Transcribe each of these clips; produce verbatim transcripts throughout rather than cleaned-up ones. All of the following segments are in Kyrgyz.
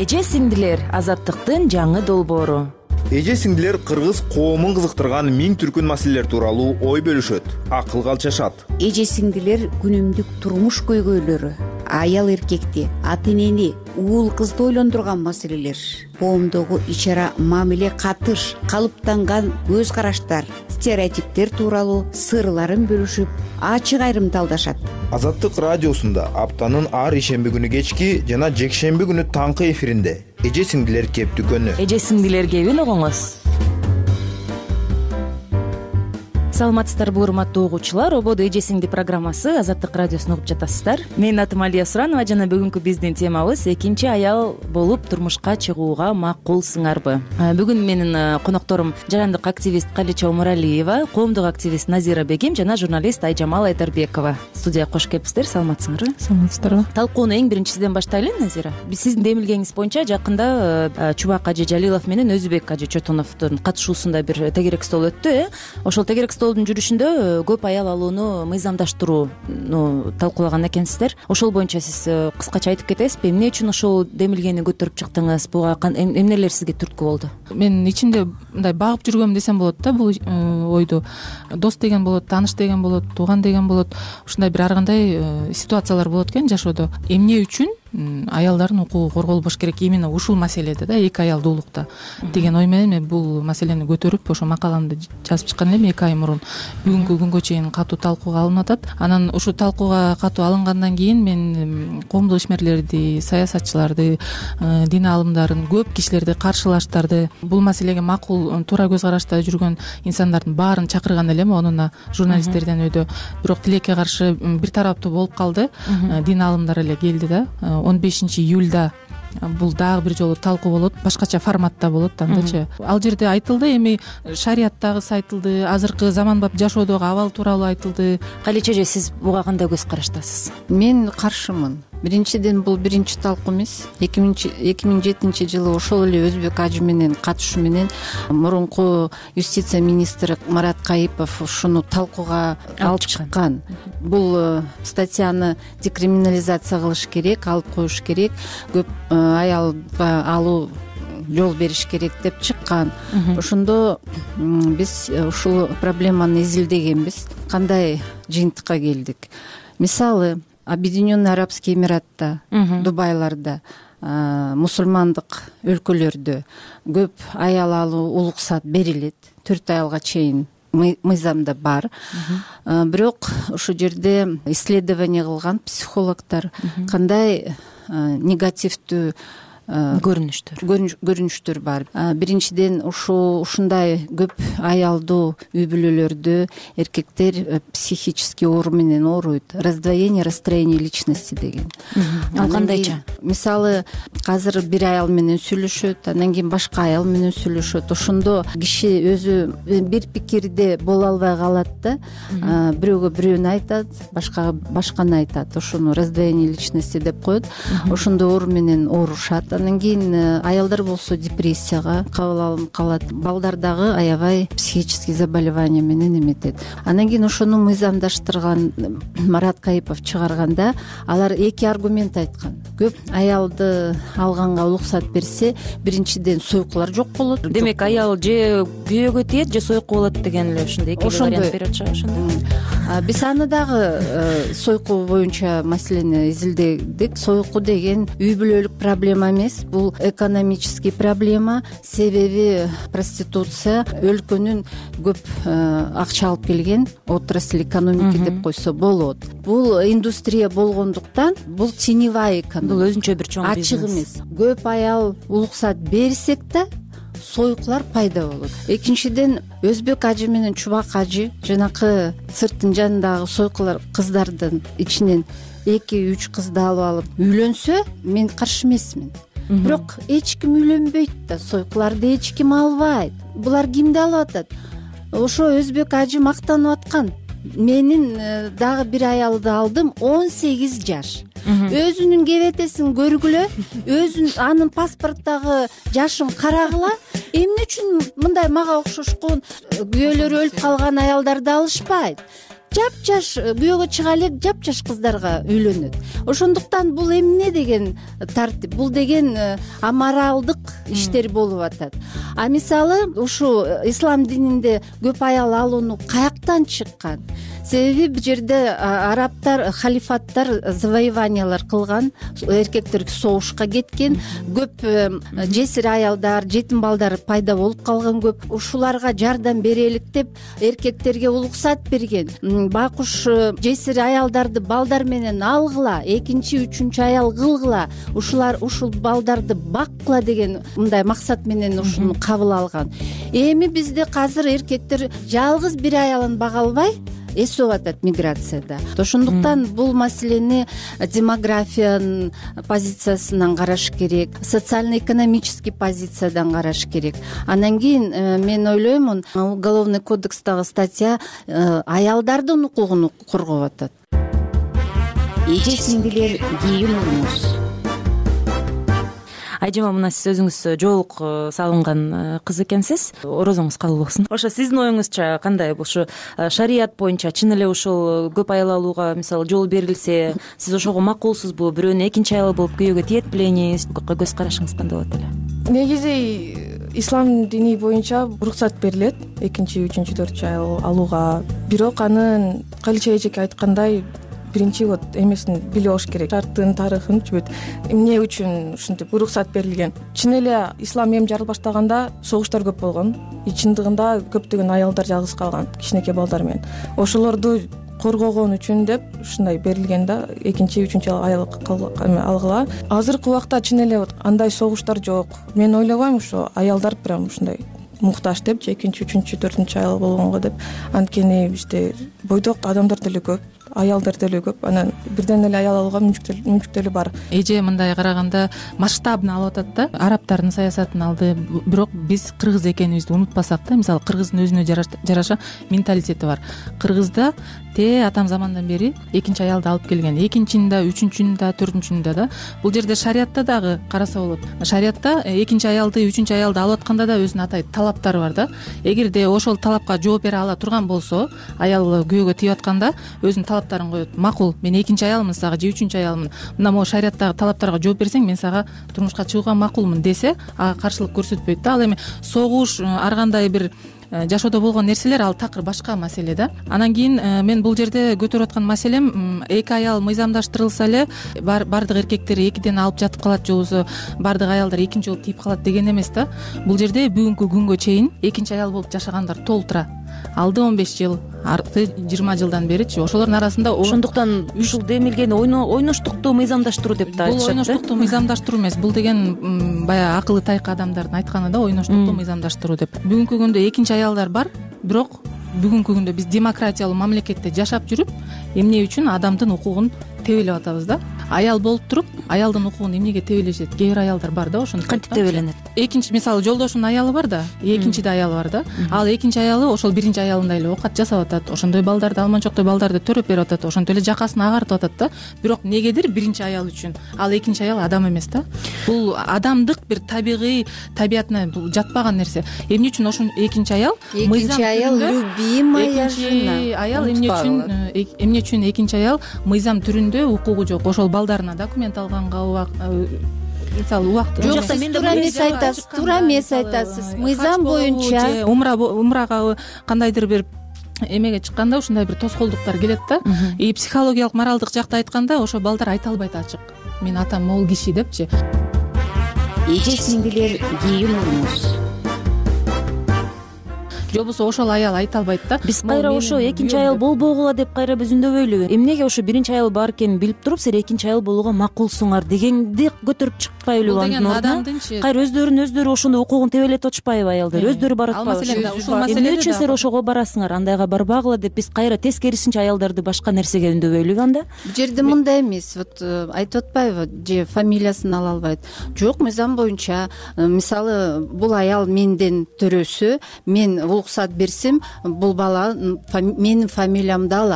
Эже сиңдилер — азаттыктын жаңы долбоору. Эже сиңдилер кыргыз коомун кызыктырган миң түркүн маселелер тууралуу ой бөлүшөт, акыл калчашат. Эже сиңдилер күнүмдүк турмуш көйгөйлөрү, аял эркекти, ата энени, уул кызды ойлондурган маселелер, коомдогу ич-ара мамиле, катыш, калыптанган көз караштар, стереотиптер тууралуу сырларын бөлүшүп, ачык айрымдалдашат. Азаттык радиосунда аптанын ар ишемби күнү кечки жана жекшемби күнү таңкы эфиринде эже сиңдилер кеп дүкөнү. Эже сиңдилер кебин угуңуз. Саламатсыздарбы урматтуу угуучулар, ободо эже сиңди программасы Азаттык радиосун угуп жатасыздар. Менин атым Алия Суранова жана бүгүнкү биздин темабыз экинчи аял болуп турмушка чыгууга макулсыңарбы. Бүгүн менин конокторум жарандык активист Калича Омуралиева, коомдук активист Назира Бегим жана журналист Айжамал Айдарбекова. Студияга кош келипсиздер. Саламатсыңарбы? Саламатсыздарбы. Талкууну эң биринчисинен баштайлы, Назира. Биз сиздин демилгениңиз боюнча жакында Чубак Ажы Жалилов менен Өзүбек Ажы Чотоновдун катышуусунда бир тегерек стол өттү, э? Ошол тегерек столдун жүрүшүндө көп аял алууну мыйзамдаштырууну талкуулаган экенсиздер. Ошол боюнча сиз кыскача айтып кетесизби? Эмне үчүн ошол демилгени көтөрүп чыктыңыз? Буга эмнелер сизге түрткү болду? Мен ичимде мындай багып жүргөм десем болот да, бул ойду. Дос деген болот, тааныш деген болот, тууган деген болот. Ушундай бир ар кандай ситуациялар болот экен жашоодо. Эмне үчүн аялдардын укугу корголбош керек именно ушул маселеде да, эки аялдуулукта деген ой менен мен бул маселени көтөрүп ошо макаламды жазып чыккан элем эки ай мурун. Бүгүнкү күнгө чейин катуу талкууга алынып атат. Анан ушул талкууга катуу алынгандан кийин мен коомдук ишмерлерди, саясатчыларды, дин аалымдарын, көп кишилерди, каршылаштарды, бул маселеге макул, туура көз карашта жүргөн инсандардын баарын чакырган элем онуна, журналисттерден өйдө. Бирок тилекке каршы бир тараптуу болуп калды. Дин аалымдар эле келди да. он бешинчи июльда бул дагы бир жолу талкуу болот, башкача форматта болот андачы. Ал жерде айтылды, эми шарияттагысы айтылды, азыркы заманбап жашоодогу абал тууралуу айтылды. Калича эже, сиз буга кандай көз караштасыз? Мен каршымын. Биринчиден бул биринчи талкуу эмес. эки миң жетинчи жылы ошол эле Өзбек Ажы менен катышуу менен мурунку юстиция министри Марат Кайыпов ушуну талкууга алып чыккан. Бул статьяны декриминализация кылыш керек, алып коюш керек, көп аялга алуу жол бериш керек деп чыккан. Ошондо биз ушул проблеманы изилдегенбиз. Кандай жыйынтыкка келдик? Мисалы, Объединенный Арабский Эмиратта, Дубайларда, мусулмандык өлкөлөрдө көп аял алуу уруксат берилет. төрт аялга чейин мыйзамда бар. Бирок ушул жерде исследование кылган психологдор кандай негативдүү көрүнүштөр көрүнүштөр бар. Биринчиден ушул ушундай көп аялдуу үй бүлөлөрдө эркектер психический оору менен ооруйт. Раздвоение, расстроение личности деген. Ал кандайча? Мисалы, азыр бир аял менен сүйлөшөт, андан кийин башка аял менен сүйлөшөт. Ошондо киши өзү бир пикирде боло албай калат да. Бирөөгө бирөөнү айтат, башкага башканы айтат. Ошону раздвоение личности деп коет. Ошондо оору менен оорушат. Андан кийин аялдар болсо депрессияга кабыл алынып калат. Балдар дагы аябай психический заболевание менен эметет. Андан кийин ошону мыйзамдаштырган Марат Кайыпов чыгарганда алар эки аргумент айткан. Көп аялды алганга уруксат берсе, биринчиден сойкулар жок болот. Демек, аял же күйөөгө тиет, же сойку болот деген эле ушундай эки вариант берип атышат ошондо. Биз аны дагы сойку боюнча маселени изилдедик. Сойку деген үй бүлөлүк проблема эмес, бул экономический проблема. Себеби проституция өлкөнүн көп акча алып келген отрасль экономики деп койсо болот. Бул индустрия болгондуктан бул теневая экономика. Бул өзүнчө бир чоң бизнес. Ачык эмес. Көп аял уруксат берсек да сойкулар пайда болот. Экинчиден, Өзбек Ажы менен Чубак Ажы жанакы цирктин жанындагы сойкулар кыздардын ичинен эки үч кызды алып алып үйлөнсө, мен каршы эмесмин. Бирок эч ким үйлөнбөйт да, сойкуларды эч ким албайт. Булар кимди алып атат? Ошо Өзбек Ажы мактанып аткан. Менин дагы бир аялды алдым, он сегиз жаш. Өзүнүн кебетесин көргүлө, өзүн анын паспорттагы жашын карагыла. Эмне үчүн мындай мага окшошкон күйөөлөрү өлүп калган аялдарды алышпайт? жапжаш күйөөгө чыга элек жапжаш кыздарга үйлөнөт. Ошондуктан бул эмне деген тартип, бул деген аморалдык иштер болуп атат. А мисалы ушу ислам дининде көп аял алууну каяктан чыккан? Себеби бул жерде арабтар, халифаттар завоеваниялар кылган, эркектер согушка кеткен, көп жесир аялдар, жетим балдар пайда болуп калган көп. Ушуларга жардам берелик деп эркектерге уруксат берген. Бакуш жесир аялдарды балдар менен алгыла, экинчи, үчүнчү аял кылгыла, ушулар ушул балдарды баккыла деген мындай максат менен ушуну кабыл алган. Эми бизде азыр эркектер жалгыз бир аялын бага албай эсип атат миграцияда. Ошондуктан бул маселени демографиянын позициясынан караш керек, социально-экономический позициядан караш керек. Анан кийин мен ойлоймун, уголовный кодекстагы статья аялдардын укугун коргоп атат. Эже сиңдилер кийинүүңүз. Айжема, мына сиз өзүңүз жоолук салынган кыз экенсиз, орозоңуз кабыл болсун. Ошо сиздин оюңузча кандай? Ушу шарият боюнча чын эле ушул көп аял алууга мисалы жол берилсе, сиз ошого макулсузбу? Бирөөнү экинчи аял болуп күйөөгө тиет белеңиз? Көз карашыңыз кандай болот эле? Негизи ислам дини боюнча уруксат берилет экинчи, үчүнчү, төртүнчү аял алууга. Бирок анын Калича эжеке айткандай, биринчи вот эмесин билип алыш керек, шарттын, тарыхын, чүбөт эмне үчүн ушинтип уруксат берилген. Чын эле ислам эми жарыла баштаганда согуштар көп болгон. И чындыгында көптөгөн аялдар жалгыз калган, кичинекей балдар менен. Ошолорду коргогон үчүн деп ушундай берилген да, экинчи, үчүнчү аял алгыла. Азыркы убакта чын эле андай согуштар жок. Мен ойлобойм ошо аялдар прям ушундай муктаж деп, экинчи, үчүнчү, төртүнчү аял болгонго деп. Анткени бизде бойдок адамдар деле көп, аялдар деле көп. Анан бирден эле аял алууга мүмкүнчүлүгү бар. Эже мындай караганда масштабын алып атат да, арабтардын саясатын алды. Бирок биз кыргыз экенибизди унутпасак да, мисалы кыргыздын өзүнө жараша менталитети бар. Кыргызда те атам замандан бери экинчи аялды алып келген. Экинчини да, үчүнчүнү да, төртүнчүнү да да. Бул жерде шариятта дагы караса болот. Шариятта экинчи аялды, үчүнчү аялды алып атканда да өзүнүн атай талаптары бар да. Эгерде ошол талапка жооп бере ала турган болсо, аял күйөөгө тиеп атканда өзүнүн талаптарын коет. Макул, мен экинчи аялмын сага же үчүнчү аялмын. Мына могу шариаттагы талаптарга жооп берсең, мен сага турмушка чыгууга макулмун десе, ага каршылык көрсөтпөйт да. Ал эми согуш, ар кандай бир жашоодо болгон нерселер, ал такыр башка маселе да. Анан кийин мен бул жерде көтөрүп аткан маселем, эки аял мыйзамдаштырылса эле бардык эркектер экиден алып жатып калат, же болбосо бардык аялдар экинчи болуп тийип калат деген эмес да. Бул жерде бүгүнкү күнгө чейин экинчи аял болуп жашагандар толтура. Алды он беш жыл, арты жыйырма жылдан беричи. Ошолордун арасында ошондуктан ушул демилген ойноштукту мыйзамдаштыруу деп да айтышат. Бул ойноштукту мыйзамдаштыруу эмес. Бул деген баягы акылы тайкы адамдардын айтканы да, ойноштукту мыйзамдаштыруу деп. Бүгүнкү күндө экинчи аялдар бар, бирок бүгүнкү күндө биз демократиялуу мамлекетте жашап жүрүп, эмне үчүн адамдын укугун тебелеп атабыз да. Аял болуп туруп, аялдын укугун эмнеге тебелешет? Кээ бир аялдар бар да, ошондой. Кантип тебеленет? Экинчи, мисалы, жолдошунун аялы бар да, экинчиде аялы бар да. Ал экинчи аялы ошол биринчи аялындай эле оокат жасап атат, ошондой балдарды, алманчоктой балдарды төрөп берип атат, ошентип эле жакасын агартып атат да. Бирок негедир биринчи аял үчүн, ал экинчи аял адам эмес да. Бул адамдык бир табигый табиятына жатпаган нерсе. Эмне үчүн ошол экинчи аял? Экинчи аял любимая жена. Аял эмне үчүн, эмне үчүн экинчи аял мыйзам түрүндө укугу жок? Ошол балдарына документ алганга мисалы убакыт жок. Туура эмес айтасыз, туура эмес айтасыз. Мыйзам боюнча умра умрага кандайдыр бир эмеге чыкканда ушундай бир тоскоолдуктар келет да. И психологиялык, моралдык жакта айтканда ошо балдар айта албайт ачык. Мен атам могул киши депчи. Эже сиңдилер кийинүүңүз. Же болбосо ошол аял айта албайт да. Биз кайра ошо экинчи аял болбогула деп кайра биз үндөбөйлүбү? Эмнеге ошо биринчи аял бар экенин билип туруп, силер экинчи аял болууга макулсуңар дегенди көтөрүп чыкпайлыбы? Бул деген адамдынчы кайра өздөрүн өздөрү ошондой укугун тебелетип атышпайбы аялдар? Өздөрү баратпайбы? Эмне үчүн силер ошого барасыңар? Андайга барбагыла деп биз кайра тескерисинче аялдарды башка нерсеге үндөбөйлүбү анда? Бул жерде мындай эмес, вот айтып атпайбы, же фамилиясын ала албайт. Жок, мыйзам боюнча мисалы бул аял менден төрөсө, мен уруксат берсем, бул бала менин фамилиямды алат.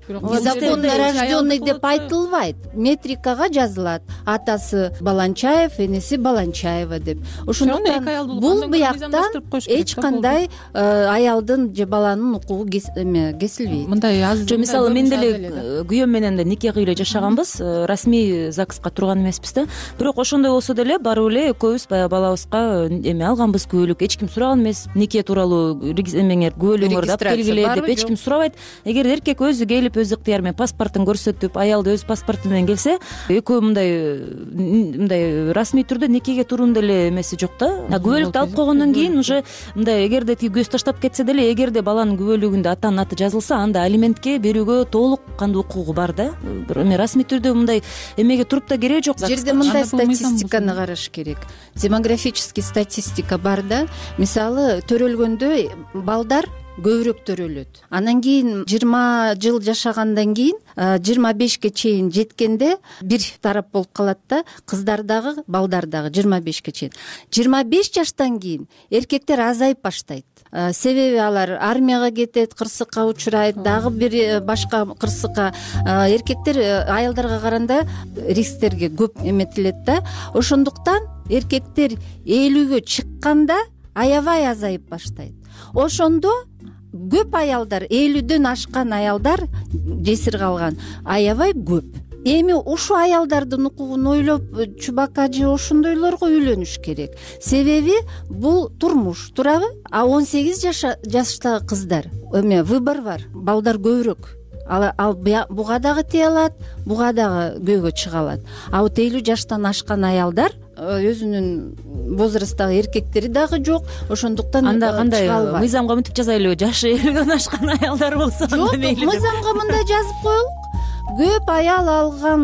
незаконно рожденный деп айтылбайт, метрикага жазылат, атасы Баланчаев, энеси Баланчаева деп. Ошондуктан бул бияктан эч кандай аялдын же баланын укугу кесилбейт. Мындай аз жо мисалы мен деле күйөөм менен да нике кыйлы жашаганбыз, расмий загска турган эмеспиз да, бирок ошондой болсо деле барып эле экөөбүз баягы балабызга эме алганбыз, күбөлүк. Эч ким сураган эмес, нике тууралуу эмеңер күбөлүгүңөрдү алып келгиле деп эч ким сурабайт. Эгер эркек өзү келип өз ыктыяры менен паспортун көрсөтүп, аялды өз паспорту менен келсе, экөө мындай мындай расмий түрдө никеге туруун деле эмеси жок да. Күбөлүктү алып койгондон кийин уже мындай эгерде тиги көз таштап кетсе деле, эгерде баланын күбөлүгүндө атанын аты жазылса, анда алиментке берүүгө толук кандуу укугу бар да. Эме расмий түрдө мындай эмеге туруп да кереги жок. Жерде мындай статистиканы караш керек. Демографический статистика бар да. Мисалы, төрөлгөндө балдар көбүрөөк төрөлөт. Анан кийин жыйырма жыл жашагандан кийин жыйырма бешке чейин жеткенде бир тарап болуп калат да, кыздар дагы, балдар дагы жыйырма бешке чейин. жыйырма беш жаштан кийин эркектер азайып баштайт. Себеби алар армияга кетет, кырсыкка учурайт, дагы бир башка кырсыкка. Эркектер аялдарга караганда рисктерге көп эметилет да. Ошондуктан эркектер элүүгө чыкканда аябай азайып баштайт. Ошондо көп аялдар, элүүдөн ашкан аялдар, жесир калган аябай көп. Эми ушу аялдардын укугун ойлоп, чубака же ошондойлорго үйлөнүш керек. Себеби бул турмуш, туурабы? А он сегиз жаштагы кыздар, эме выбор бар, балдар көбүрөөк. Ал буга дагы тие алат, буга дагы көйгө чыга алат. А вот элүү жаштан ашкан аялдар өзүнүн возрасттагы эркектери дагы жок, ошондуктан анда кандай мыйзамга мынтип жазайлыбы, жашы элүүдөн ашкан аялдар болсо? Жок, мыйзамга мындай жазып коелук. Көп аял алган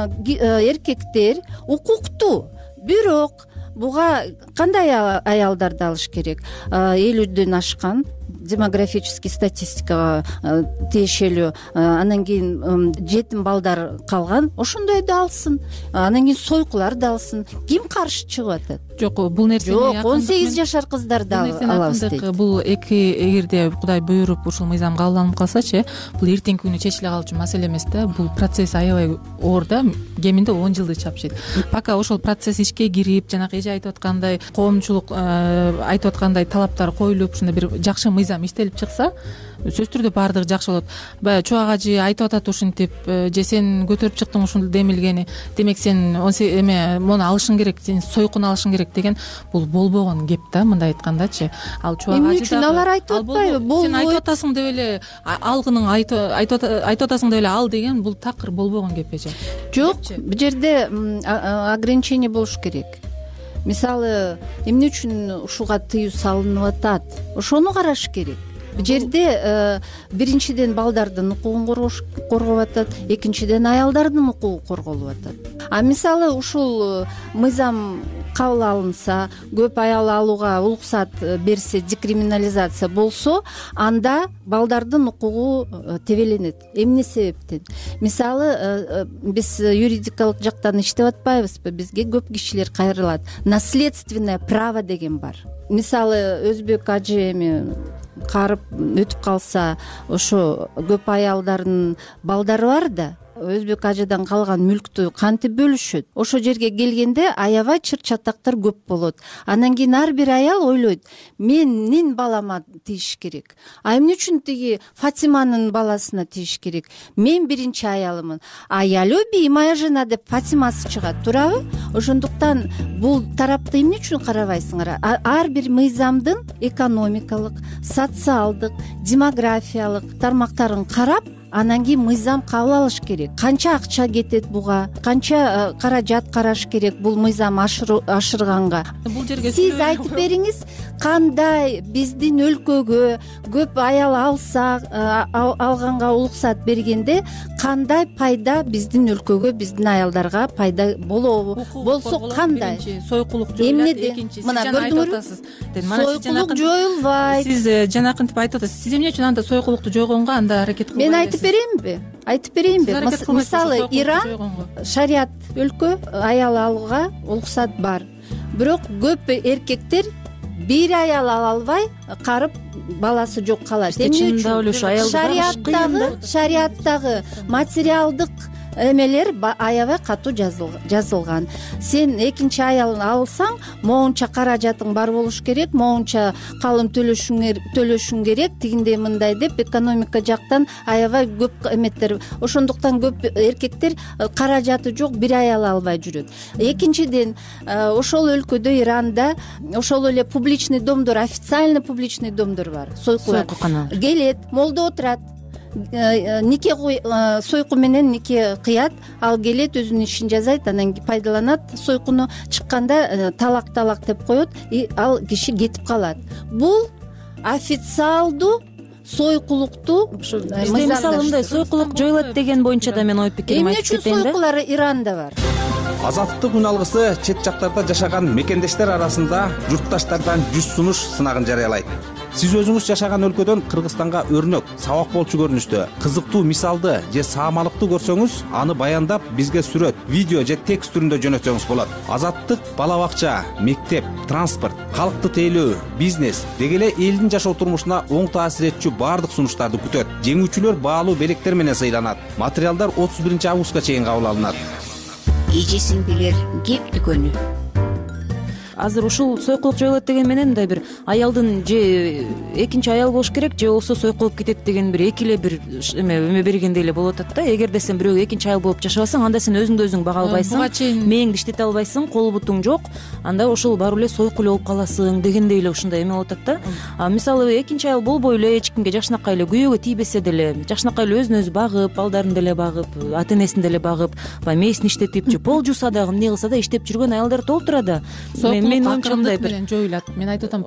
эркектер укуктуу, бирок буга кандай аялдарды алыш керек? элүүдөн ашкан, демографический статистикага тиешелүү, анан кийин жетим балдар калган, ошондойду алсын, анан кийин сойкулар да алсын. Ким каршы чыгып атат? Жок, бул нерсени жок, он сегиз жашар кыздарды алабыз дейт. Бул эки, эгерде Кудай буйруп ушул мыйзам кабылданып калсачы, бул эртеңки күнү чечиле калчу маселе эмес да. Бул процесс аябай оор да, кеминде он жылды чапчыйт. Пока ошол процесс ичке кирип, жанагы эже айтып аткандай коомчулук айтып аткандай талаптар коюлуп, ушундай бир жакшы мыйзам иштелип чыкса, сөзсүз түрдө баардыгы жакшы болот. Баягы чубак ажы айтып атат ушинтип, же сен көтөрүп чыктың ушул демилгени, демек сен эме муну алышың керек, сен сойкун алышың керек деген бул болбогон кеп да, мындай айткандачы. Ал чубак ажы эмне үчүн алар айтып атпайбы? Сен айтып атасың деп эле алгының айтып атасың деп эле ал деген бул такыр болбогон кеп эже. Жок, бул жерде ограничение болуш керек. Мисалы, эмне үчүн ушуга тыюу салынып атат? Ошону караш керек. Бул жерде биринчиден балдардын укугун коргоп атат, экинчиден аялдардын укугу корголуп атат. А мисалы ушул мыйзам кабыл алынса, көп аял алууга уруксат берсе, декриминализация болсо, анда балдардын укугу тебеленет. Эмне себептен? Мисалы, биз юридикалык жактан иштеп атпайбызбы? Бизге көп кишилер кайрылат. Наследственное право деген бар. Мисалы, өзбек ажы эми карып өтүп калса, ошо көп аялдардын балдары бар да, өзбек ажыдан калган мүлктү кантип бөлүшөт? Ошо жерге келгенде аябай чыр-чатактар көп болот. Анан кийин ар бир аял ойлойт, менин балама тийиш керек. А эмне үчүн тиги Фатиманын баласына тийиш керек? Мен биринчи аялымын. А я люби, моя жена деп Фатимасы чыгат, туурабы? Ошондуктан бул тарапты эмне үчүн карабайсыңар? Ар бир мыйзамдын экономикалык, социалдык, демографиялык тармактарын карап, анан кийин мыйзам кабыл алыш керек. Канча акча кетет буга, канча каражат караш керек бул мыйзам ашырганга. Бул жерге сиз айтып бериңиз, кандай биздин өлкөгө көп аял алса, алганга уруксат бергенде кандай пайда биздин өлкөгө, биздин аялдарга пайда болобу? Болсо кандай? Сойкулук жоюлат, экинчи. Мына көрдүңөрбү? Сойкулук жоюлбайт. Сиз жанакынтип айтып атасыз. Сиз эмне үчүн анда сойкулукту жойгонго анда аракет кылбайсыз? Мен айтып берейинби? Айтып берейинби? Мисалы, Иран шариат өлкө, аял алууга уруксат бар. Бирок көп эркектер бир аял ала албай карып баласы жок калат. Эмне үчүн чындап эле ушу аялды шариаттагы шариаттагы материалдык эмелер аябай катуу жазылган. Сен экинчи аялын алсаң, моунча каражатың бар болуш керек, моунча калым төлөшүң төлөшүң керек, тигиндей мындай деп экономика жактан аябай көп эметтер. Ошондуктан көп эркектер каражаты жок бир аял албай жүрөт. Экинчиден, ошол өлкөдө Иранда ошол эле публичный домдор, официальный публичный домдор бар. Сойкукана келет, молдо отурат, нике сойку менен нике кыят, ал келет, өзүнүн ишин жасайт, анан пайдаланат сойкуну, чыкканда талак талак деп коет, и ал киши кетип калат. Бул официалдуу сойкулукту мисалы мындай сойкулук жоюлат деген боюнча да мен ой пикирим айтып кетейин да. Эмне үчүн сойкулар Иранда бар? Азаттык үн алгысы чет жактарда жашаган мекендештер арасында журтташтардан жүз сунуш сынагын жарыялайт. Сиз өзүңүз жашаган өлкөдөн Кыргызстанга өрнөк, сабак болчу көрүнүштө кызыктуу мисалды же саамалыкты көрсөңүз, аны баяндап бизге сүрөт, видео же текст түрүндө жөнөтсөңүз болот. Азаттык бала бакча, мектеп, транспорт, калкты тейлөө, бизнес деги эле элдин жашоо турмушуна оң таасир этчү баардык сунуштарды күтөт. Жеңүүчүлөр баалуу белектер менен сыйланат. Материалдар отуз биринчи августка чейин кабыл алынат. Эже сиңдилер кеп дүкөнү. Азыр ушул сойкулук жоюлат деген менен мындай бир аялдын же экинчи аял болуш керек, же болбосо сойкулуп кетет деген бир эки эле бир эме эме бергендей эле болуп атат да. Эгерде сен бирөөгө экинчи аял болуп жашабасаң, анда сен өзүңдү өзүң бага албайсың, мээңди иштете албайсың, кол бутуң жок, анда ошол барып эле сойкул болуп каласың дегендей эле ушундай эме болуп атат да. А мисалы экинчи аял болбой эле, эч кимге жакшынакай эле күйөөгө тийбесе деле, жакшынакай эле өзүн өзү багып, балдарын деле багып, ата энесин деле багып, баягы мээсин иштетип же пол жууса дагы эмне кылса да иштеп жүргөн аялдар толуп турат. Менин оюмча мындай менен жоюлат. Мен айтып атам,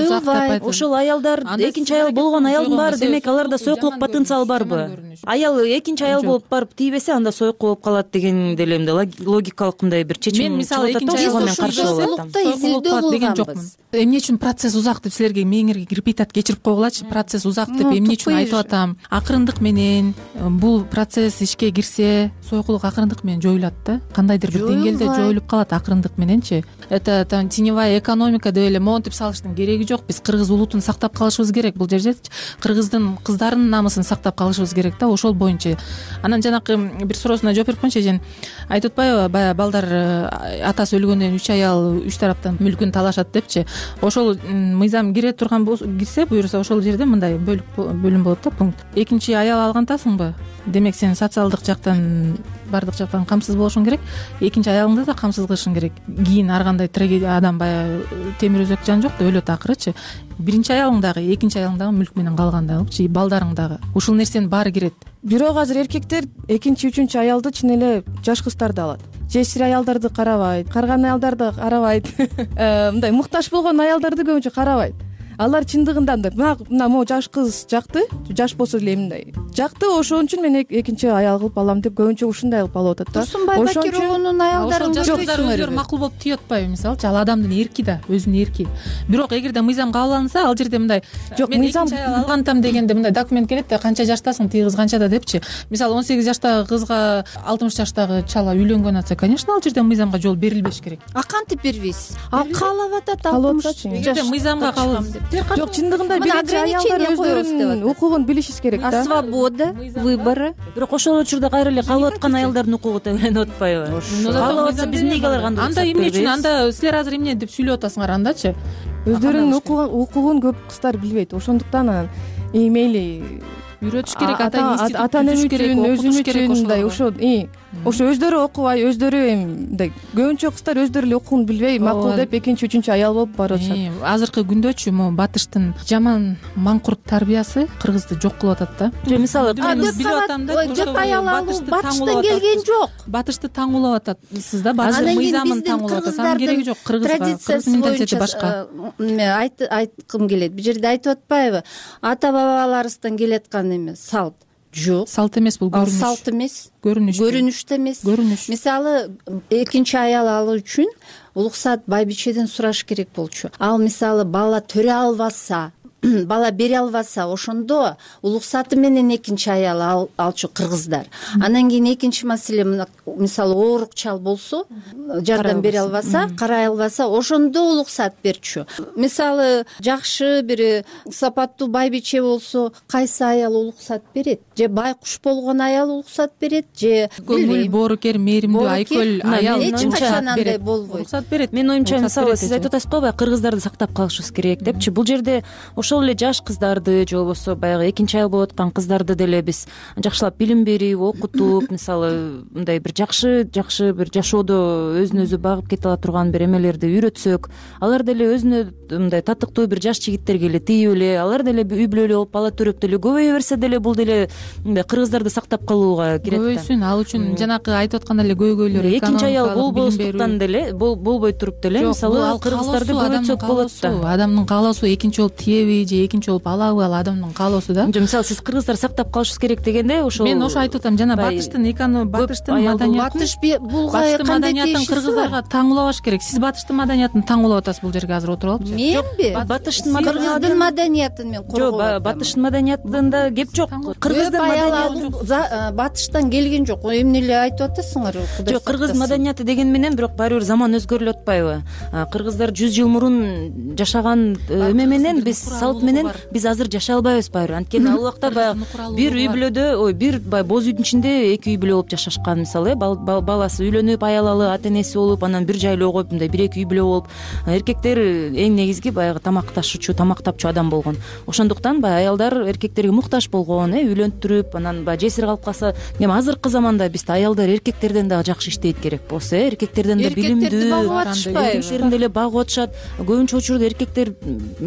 ошол аялдар экинчи аял болгон аялдын баары, демек аларда сойкулук потенциалы барбы? Аял экинчи аял болуп барып тийбесе, анда сойку болуп калат деген деле мындай логикалык мындай бир чечим. Мен мисалы экинчи аял мен каршы болуп атам деген жокмун. Эмне үчүн процесс узак деп силерге мээңерге кирпитат кечирип койгулачы, процесс узак деп эмне үчүн айтып атам? Акырындык менен бул процесс ишке кирсе, сойкулук акырындык менен жоюлат да. Кандайдыр бир деңгээлде жоюлуп калат акырындык мененчи. Это там теневая экономика деп эле монтип салыштын кереги жок. Биз кыргыз улутун сактап калышыбыз керек. Бул жерде кыргыздын кыздарынын намысын сактап калышыбыз керек да, ошол боюнча. Анан жанакы бир суроосуна жооп берип коюнчу. Эжен айтып атпайбы, баягы балдар атасы өлгөндөн кийин үч аял үч тараптан мүлкүн талашат депчи. Ошол мыйзам кире турган болсо, кирсе буюрса, ошол жерде мындай бөлүм болот да, пункт. Экинчи аял алгантасыңбы? Демек сен социалдык жактан, баардык жактан камсыз болушуң керек. Экинчи аялыңды да камсыз кылышың керек. Кийин ар кандай трагедия, адам баягы темир өзөк жан жок да өлөт акырычы. Биринчи аялың дагы, экинчи аялың дагы мүлк менен калган дагычы, балдарың дагы. Ушул нерсенин баары кирет. Бирок азыр эркектер экинчи, үчүнчү аялды чын эле жаш кыздарды алат. Жесир аялдарды карабайт, карган аялдарды карабайт. Мындай муктаж болгон аялдарды көбүнчө карабайт. Алар чындыгында мына мына могу жаш кыз жакты, жаш болсо деле мындай жакты, ошон үчүн мен экинчи аял кылып алам деп көбүнчө ушундай кылып алып атат да. Турсунбай Бакировнун аялдарын жок, макул болуп тийип атпайбы? Мисалчы, ал адамдын эрки да, өзүнүн эрки. Бирок эгерде мыйзам кабыл алынса, ал жерде мындай жок, мен экинчи аял алгантам дегенде мындай документ келет да, канча жаштасың, тиги кыз канчада депчи. Мисалы он сегиз жаштагы кызга алтымыш жаштагы чала үйлөнгөн атса, конечно, ал жерде мыйзамга жол берилбеш керек. А кантип бербейсиз? Ал каалап атат алтымыш жаш. Мыйзамга кабыл. Жок, чындыгында биринчи аялдар өздөрүнүн укугун билишибиз керек да. Свобода выбора. Бирок ошол учурда кайра эле каалап аткан аялдардын укугу тебеленип атпайбы? Каалап атса биз эмнеге аларга анда эмне үчүн анда силер азыр эмне деп сүйлөп атасыңар андачы? Өздөрүнүн укугун көп кыздар билбейт. Ошондуктан анан мейли үйрөтүш керек, ата эне үчүн, өзүн үчүн мындай ошо ошо өздөрү окубай, өздөрү мындай көбүнчө кыздар өздөрү эле укугун билбей макул деп экинчи, үчүнчү аял болуп барып атышат. Азыркы күндөчү могу батыштын жаман маңкурт тарбиясы кыргызды жок кылып атат да. Же мисалы билип атам да, көп аял алуу батыштан келген жок. Батышты таң улап атат сызда, батыштын мыйзамын таң улап атат. Анын кереги жок. Кыргызга кыргыз менталитети башка. Айткым келет, бул жерде айтып атпайбы? Ата бабаларыбыздан келаткан эме салт. Жок, салт эмес, бул көрүнүш. Салт эмес, көрүнүш. Көрүнүш да эмес. Көрүнүш. Мисалы, экинчи аял алуу үчүн уруксат байбичеден сураш керек болчу. Ал мисалы бала төрө албаса, бала бере албаса ошондо улуксаты менен экинчи аял алчу кыргыздар. Анан кийин экинчи маселе, мисалы оорук чал болсо, жардам бере албаса, карай албаса, ошондо улуксат берчү. Мисалы жакшы бир сапаттуу байбиче болсо, кайсы аял улуксат берет? Же байкуш болгон аял улуксат берет, же көңүл боорукер, мээримдүү, айкөл аял эч качан андай болбойт. Уруксат берет. Менин оюмча, мисалы сиз айтып атасыз го, баягы кыргыздарды сактап калышыбыз керек депчи. Бул жерде ошол эле жаш кыздарды же болбосо баягы экинчи аял болуп аткан кыздарды деле биз жакшылап билим берип, окутуп, мисалы мындай бир жакшы жакшы бир жашоодо өзүн өзү багып кете ала турган бир эмелерди үйрөтсөк, алар деле өзүнө мындай татыктуу бир жаш жигиттерге эле тийип эле, алар деле үй бүлөлүү болуп, бала төрөп деле көбөйө берсе деле, бул деле мындай кыргыздарды сактап калууга кирет да. Көбөйсүн, ал үчүн жанакы айтып аткандай эле көйгөйлөр, экинчи аял болбостуктан деле, болбой туруп деле, мисалы кыргыздарды көбөйтсөк болот да. Адамдын каалоосу, экинчи болуп тиеби же экинчи болуп алабы, ал адамдын каалоосу да. Жок, мисалы сиз кыргыздар сактап калышыбыз керек дегенде, ошол мен ошо айтып атам, жана батыштын эконом батыштын маданиятын, батыш булга батыштын кандай маданиятын тиешеси бар? кыргыздарга таңуулабаш керек. Сиз батыштын маданиятын таңуулап атасыз бул жерге азыр отуруп алыпчы. Менби батыштын кыргыздын маданиятын мен коргоп атам. Жок, батыштын маданиятында кеп жок. Кыргыздын маданияты батыштан келген жок. Эмне эле айтып атасыңар? Жок, кыргыз маданияты деген менен бирок баары бир заман өзгөрүлүп атпайбы? Кыргыздар жүз жыл мурун жашаган эме менен биз салт менен биз азыр жашай албайбыз баары. Анткени ал убакта баягы бир үй бүлөдө, ой, бир баягы боз үйдүн ичинде эки үй бүлө болуп жашашкан, мисалы, баласы үйлөнүп, аялалы, ата энеси болуп, анан бир жайлоого мындай бир эки үй бүлө болуп, эркектер эң негизги баягы тамакташуучу, тамактапчу адам болгон. Ошондуктан баягы аялдар эркектерге муктаж болгон, э, үйлөндүрүп, анан баягы жесир калып калса, эми азыркы заманда бизде аялдар эркектерден дагы жакшы иштейт керек болсо, э, эркектерден да билимдүү, эркектердин деле багып атышат. Көбүнчө учурда эркектер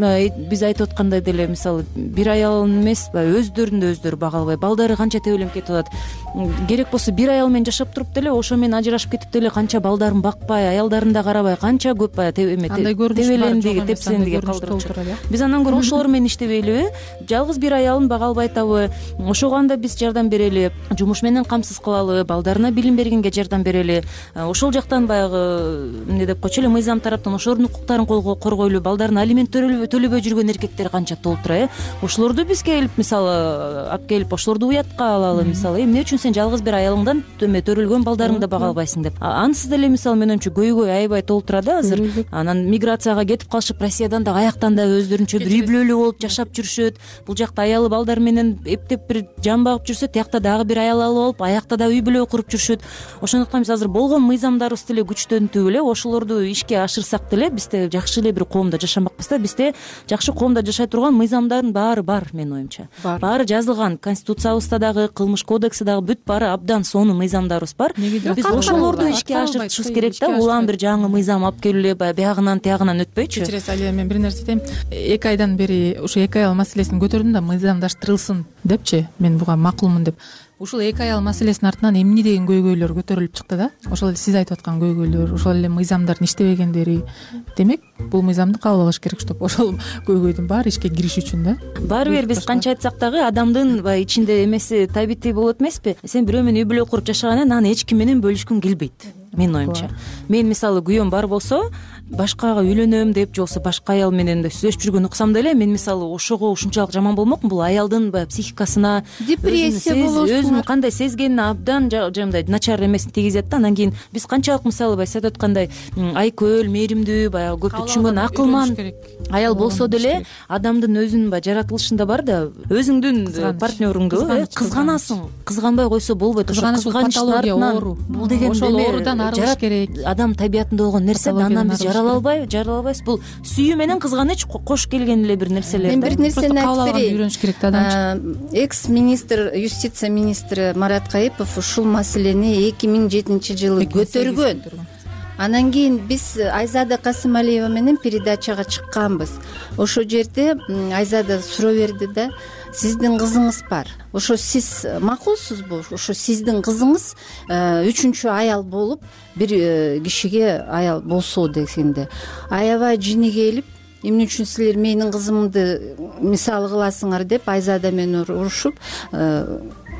биз айтып аткандай деле, мисалы, бир аялын эмес, баягы өздөрүн да өздөрү бага албай, балдары канча тебеленип кетип атат. Керек болсо бир аял менен жашап туруп деле, ошо менен ажырашып кетип деле канча балдарын бакпай, аялдарын да карабай, канча көп баягы тебелендиги, тепсендиги калтырып чыгат. Биз андан көрө ошолор менен иштебейлиби? Жалгыз бир аялын бага албай атабы? Ошого анда биз жардам берели, жумуш менен камсыз кылалы, балдарына билим бергенге жардам берели. Ошол жактан баягы эмне деп койчу эле, мыйзам тараптан ошолордун укуктарын коргойлу, балдарына алимент төлөбөй жүргөн эркектер канча толтура, э? Ошолорду биз келип, мисалы, алып келип, ошолорду уятка алалы, мисалы, эмне үчүн сен жалгыз бир аялыңдан төрөлгөн балдарыңды бага албайсың деп. Ансыз деле, мисалы, мен оюмча көйгөй аябай толтура да азыр. Анан миграцияга кетип калышып, Россиядан да аяктан да өздөрүнчө бир үй бүлөлүү болуп жашап жүрүшөт. Бул жакта аялы балдар менен эптеп бир жан багып жүрсө, тиякта дагы бир аял алып алып, аякта да үй бүлө куруп жүрүшөт. Ошондуктан биз азыр болгон мыйзамдарыбыз деле күчтөнтүп эле, ошолорду ишке ашырсак деле, бизде жакшы эле бир коомдо жашамакпыз да. Бизде жакшы коомдо жашай турган мыйзамдардын баары бар, менин оюмча. Баары жазылган, конституциябызда дагы, кылмыш кодекси дагы бүт баары абдан сонун мыйзамдарыбыз бар. Биз ошолорду ишке ашыртышыбыз керек да. Улам бир жаңы мыйзам алып келип эле баягы биягынан тиягынан өтпөйчү. Кечиресиз, Алия, мен бир нерсе айтайын. эки айдан бери ушу эки аял маселесин көтөрдүм да, мыйзамдаштырылсын депчи, мен буга макулмун деп. Ушул эки аял маселесинин артынан эмне деген көйгөйлөр көтөрүлүп чыкты да. Ошол эле сиз айтып аткан көйгөйлөр, ошол эле мыйзамдардын иштебегендери. Демек, бул мыйзамды кабыл алыш керек, чтобы ошол көйгөйдүн баары ишке кириш үчүн да. Баары бир биз канча айтсак дагы адамдын баягы ичинде эмеси, табити болот эмеспи? Сен бирөө менен үй бүлө куруп жашагандан аны эч ким менен бөлүшкүң келбейт, менин оюмча. Мен мисалы күйөөм бар болсо, башкага үйлөнөм деп, же болбосо башка аял менен да сүйлөшүп жүргөн уксам деле, мен мисалы ошого ушунчалык жаман болмокмун. Бул аялдын баягы психикасына, депрессия болосуң, өзүнүн кандай сезгенине абдан жагымдай начар эмесин тийгизет да. Анан кийин биз канчалык, мисалы, баягы сиз айтып аткандай айкөл, мээримдүү, баягы көптү түшүнгөн, акылман аял болсо деле, адамдын өзүнүн баягы жаратылышында бар да, өзүңдүн партнерыңды кызганасың. Кызганбай койсо болбойт. Ошо кызганычтын артынан бул деген ошол оорудан арылыш керек. Адам табиятында болгон нерсе, андан биз жарала албай, жарала албайбыз. Бул сүйүү менен кызганыч кош келген эле бир нерселер. Мен бир нерсени айтып берейин. Үйрөнүш керек да адам. Экс-министр, юстиция министри Марат Кайыпов ушул маселени эки миң жетинчи жылы көтөргөн. Анан кийин биз Айзада Касымалиева менен передачага чыкканбыз. Ошол жерде Айзада суроо берди да, сиздин кызыңыз бар. Ошо сиз макулсузбу? Ошо сиздин кызыңыз үчүнчү аял болуп бир кишиге аял болсо дегенде, аябай жини келип, эмне үчүн силер менин кызымды мисалы кыласыңар деп Айзада менен урушуп,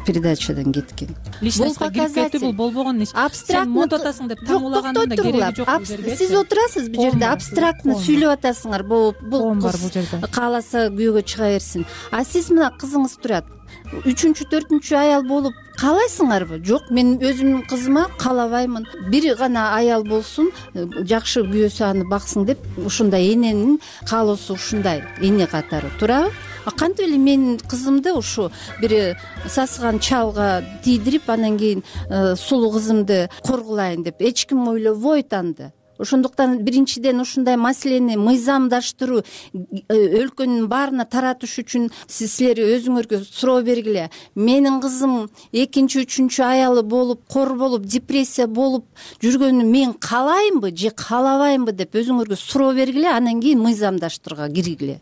передачадан кеткен. личностька кирип кетти, бул болбогон иш. Сен монтип атасың деп таң улагандын да кереги жок бул жерге. Сиз отурасыз бул жерде абстрактно сүйлөп атасыңар. Бул бул кааласа күйөөгө чыга берсин. А сиз мына кызыңыз турат, үчүнчү төртүнчү аял болуп каалайсыңарбы? Жок, мен өзүмдүн кызыма каалабаймын. Бир гана аял болсун, жакшы күйөөсү аны баксын деп, ушундай эненин каалоосу ушундай, эне катары, туурабы? Кантип эле менин кызымды ушу бир сасыган чалга тийдирип, анан кийин сулуу кызымды коргулайын деп эч ким ойлобойт анда. Ошондуктан биринчиден ушундай маселени мыйзамдаштыруу, өлкөнүн баарына таратыш үчүн силер өзүңөргө суроо бергиле. Менин кызым экинчи, үчүнчү аялы болуп, кор болуп, депрессия болуп жүргөнүн мен каалаймбы же каалабаймбы деп өзүңөргө суроо бергиле, анан кийин мыйзамдаштырууга киргиле.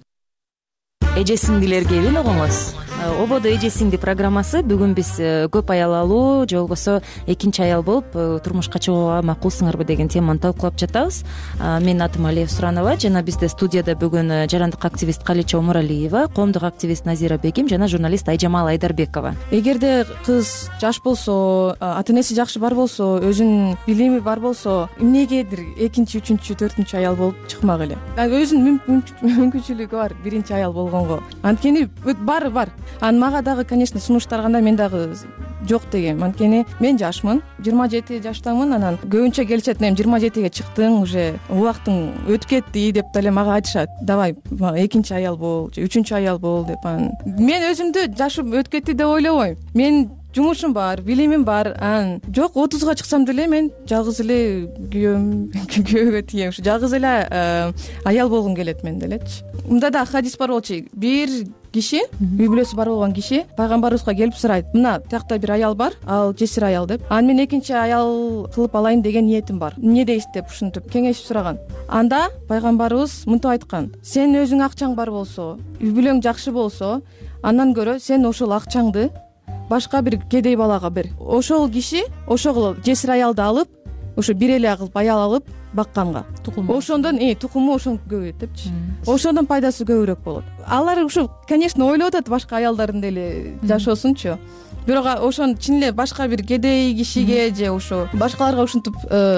Эже сиңдилер кебин угуңуз. Ободо эже сиңди программасы бүгүн биз көп аял алуу же болбосо экинчи аял болуп турмушка чыгууга макулсуңарбы деген теманы талкуулап жатабыз. Менин атым Алия Суранова, жана бизде студияда бүгүн жарандык активист Калича Омуралиева, коомдук активист Назира Бегим жана журналист Айжамал Айдарбекова. Эгерде кыз жаш болсо, ата энеси жакшы бар болсо, өзүнүн билими бар болсо, эмнегедир экинчи, үчүнчү, төртүнчү аял болуп чыкмак эле. Өзүнүн мүмкүнчүлүгү бар биринчи аял болгонго. Анткени баары бар. Анан мага дагы, конечно, сунуштар кандай, мен дагы жок дегем. Анткени мен жашмын, жыйырма жети жаштамын. Анан көбүнчө келишет, эми жыйырма жетиге чыктың, уже убактың өтүп кетти деп деле мага айтышат. Давай экинчи аял бол же үчүнчү аял бол деп. Анан мен өзүмдү жашым өтүп кетти деп ойлобойм. Мен жумушум бар, билимим бар. Анан жок, отузга чыксам деле мен жалгыз эле күйөөм, күйөөгө тием. Ушу жалгыз эле аял болгум келет мен делечи. Мында да хадис бар болчу. Бир киши, үй бүлөсү бар болгон киши пайгамбарыбызга келип сурайт: мына тиякта бир аял бар, ал жесир аял деп. Анан мен экинчи аял кылып алайын деген ниетим бар. Эмне дейсиз деп ушинтип кеңеш сураган. Анда пайгамбарыбыз мынтип айткан: сен өзүң акчаң бар болсо, үй бүлөң жакшы болсо, андан көрө сен ошол акчаңды башка бир кедей балага бер. Ошол киши ошол жесир аялды алып, ошо бир эле кылып аял алып бакканга, ошондон э тукуму ошон көбөйөт депчи. Ошондон пайдасы көбүрөөк болот. Алар ушу, конечно, ойлоп атат башка аялдардын деле жашоосунчу. Бирок ошон чын эле башка бир кедей кишиге же ошо башкаларга ушинтип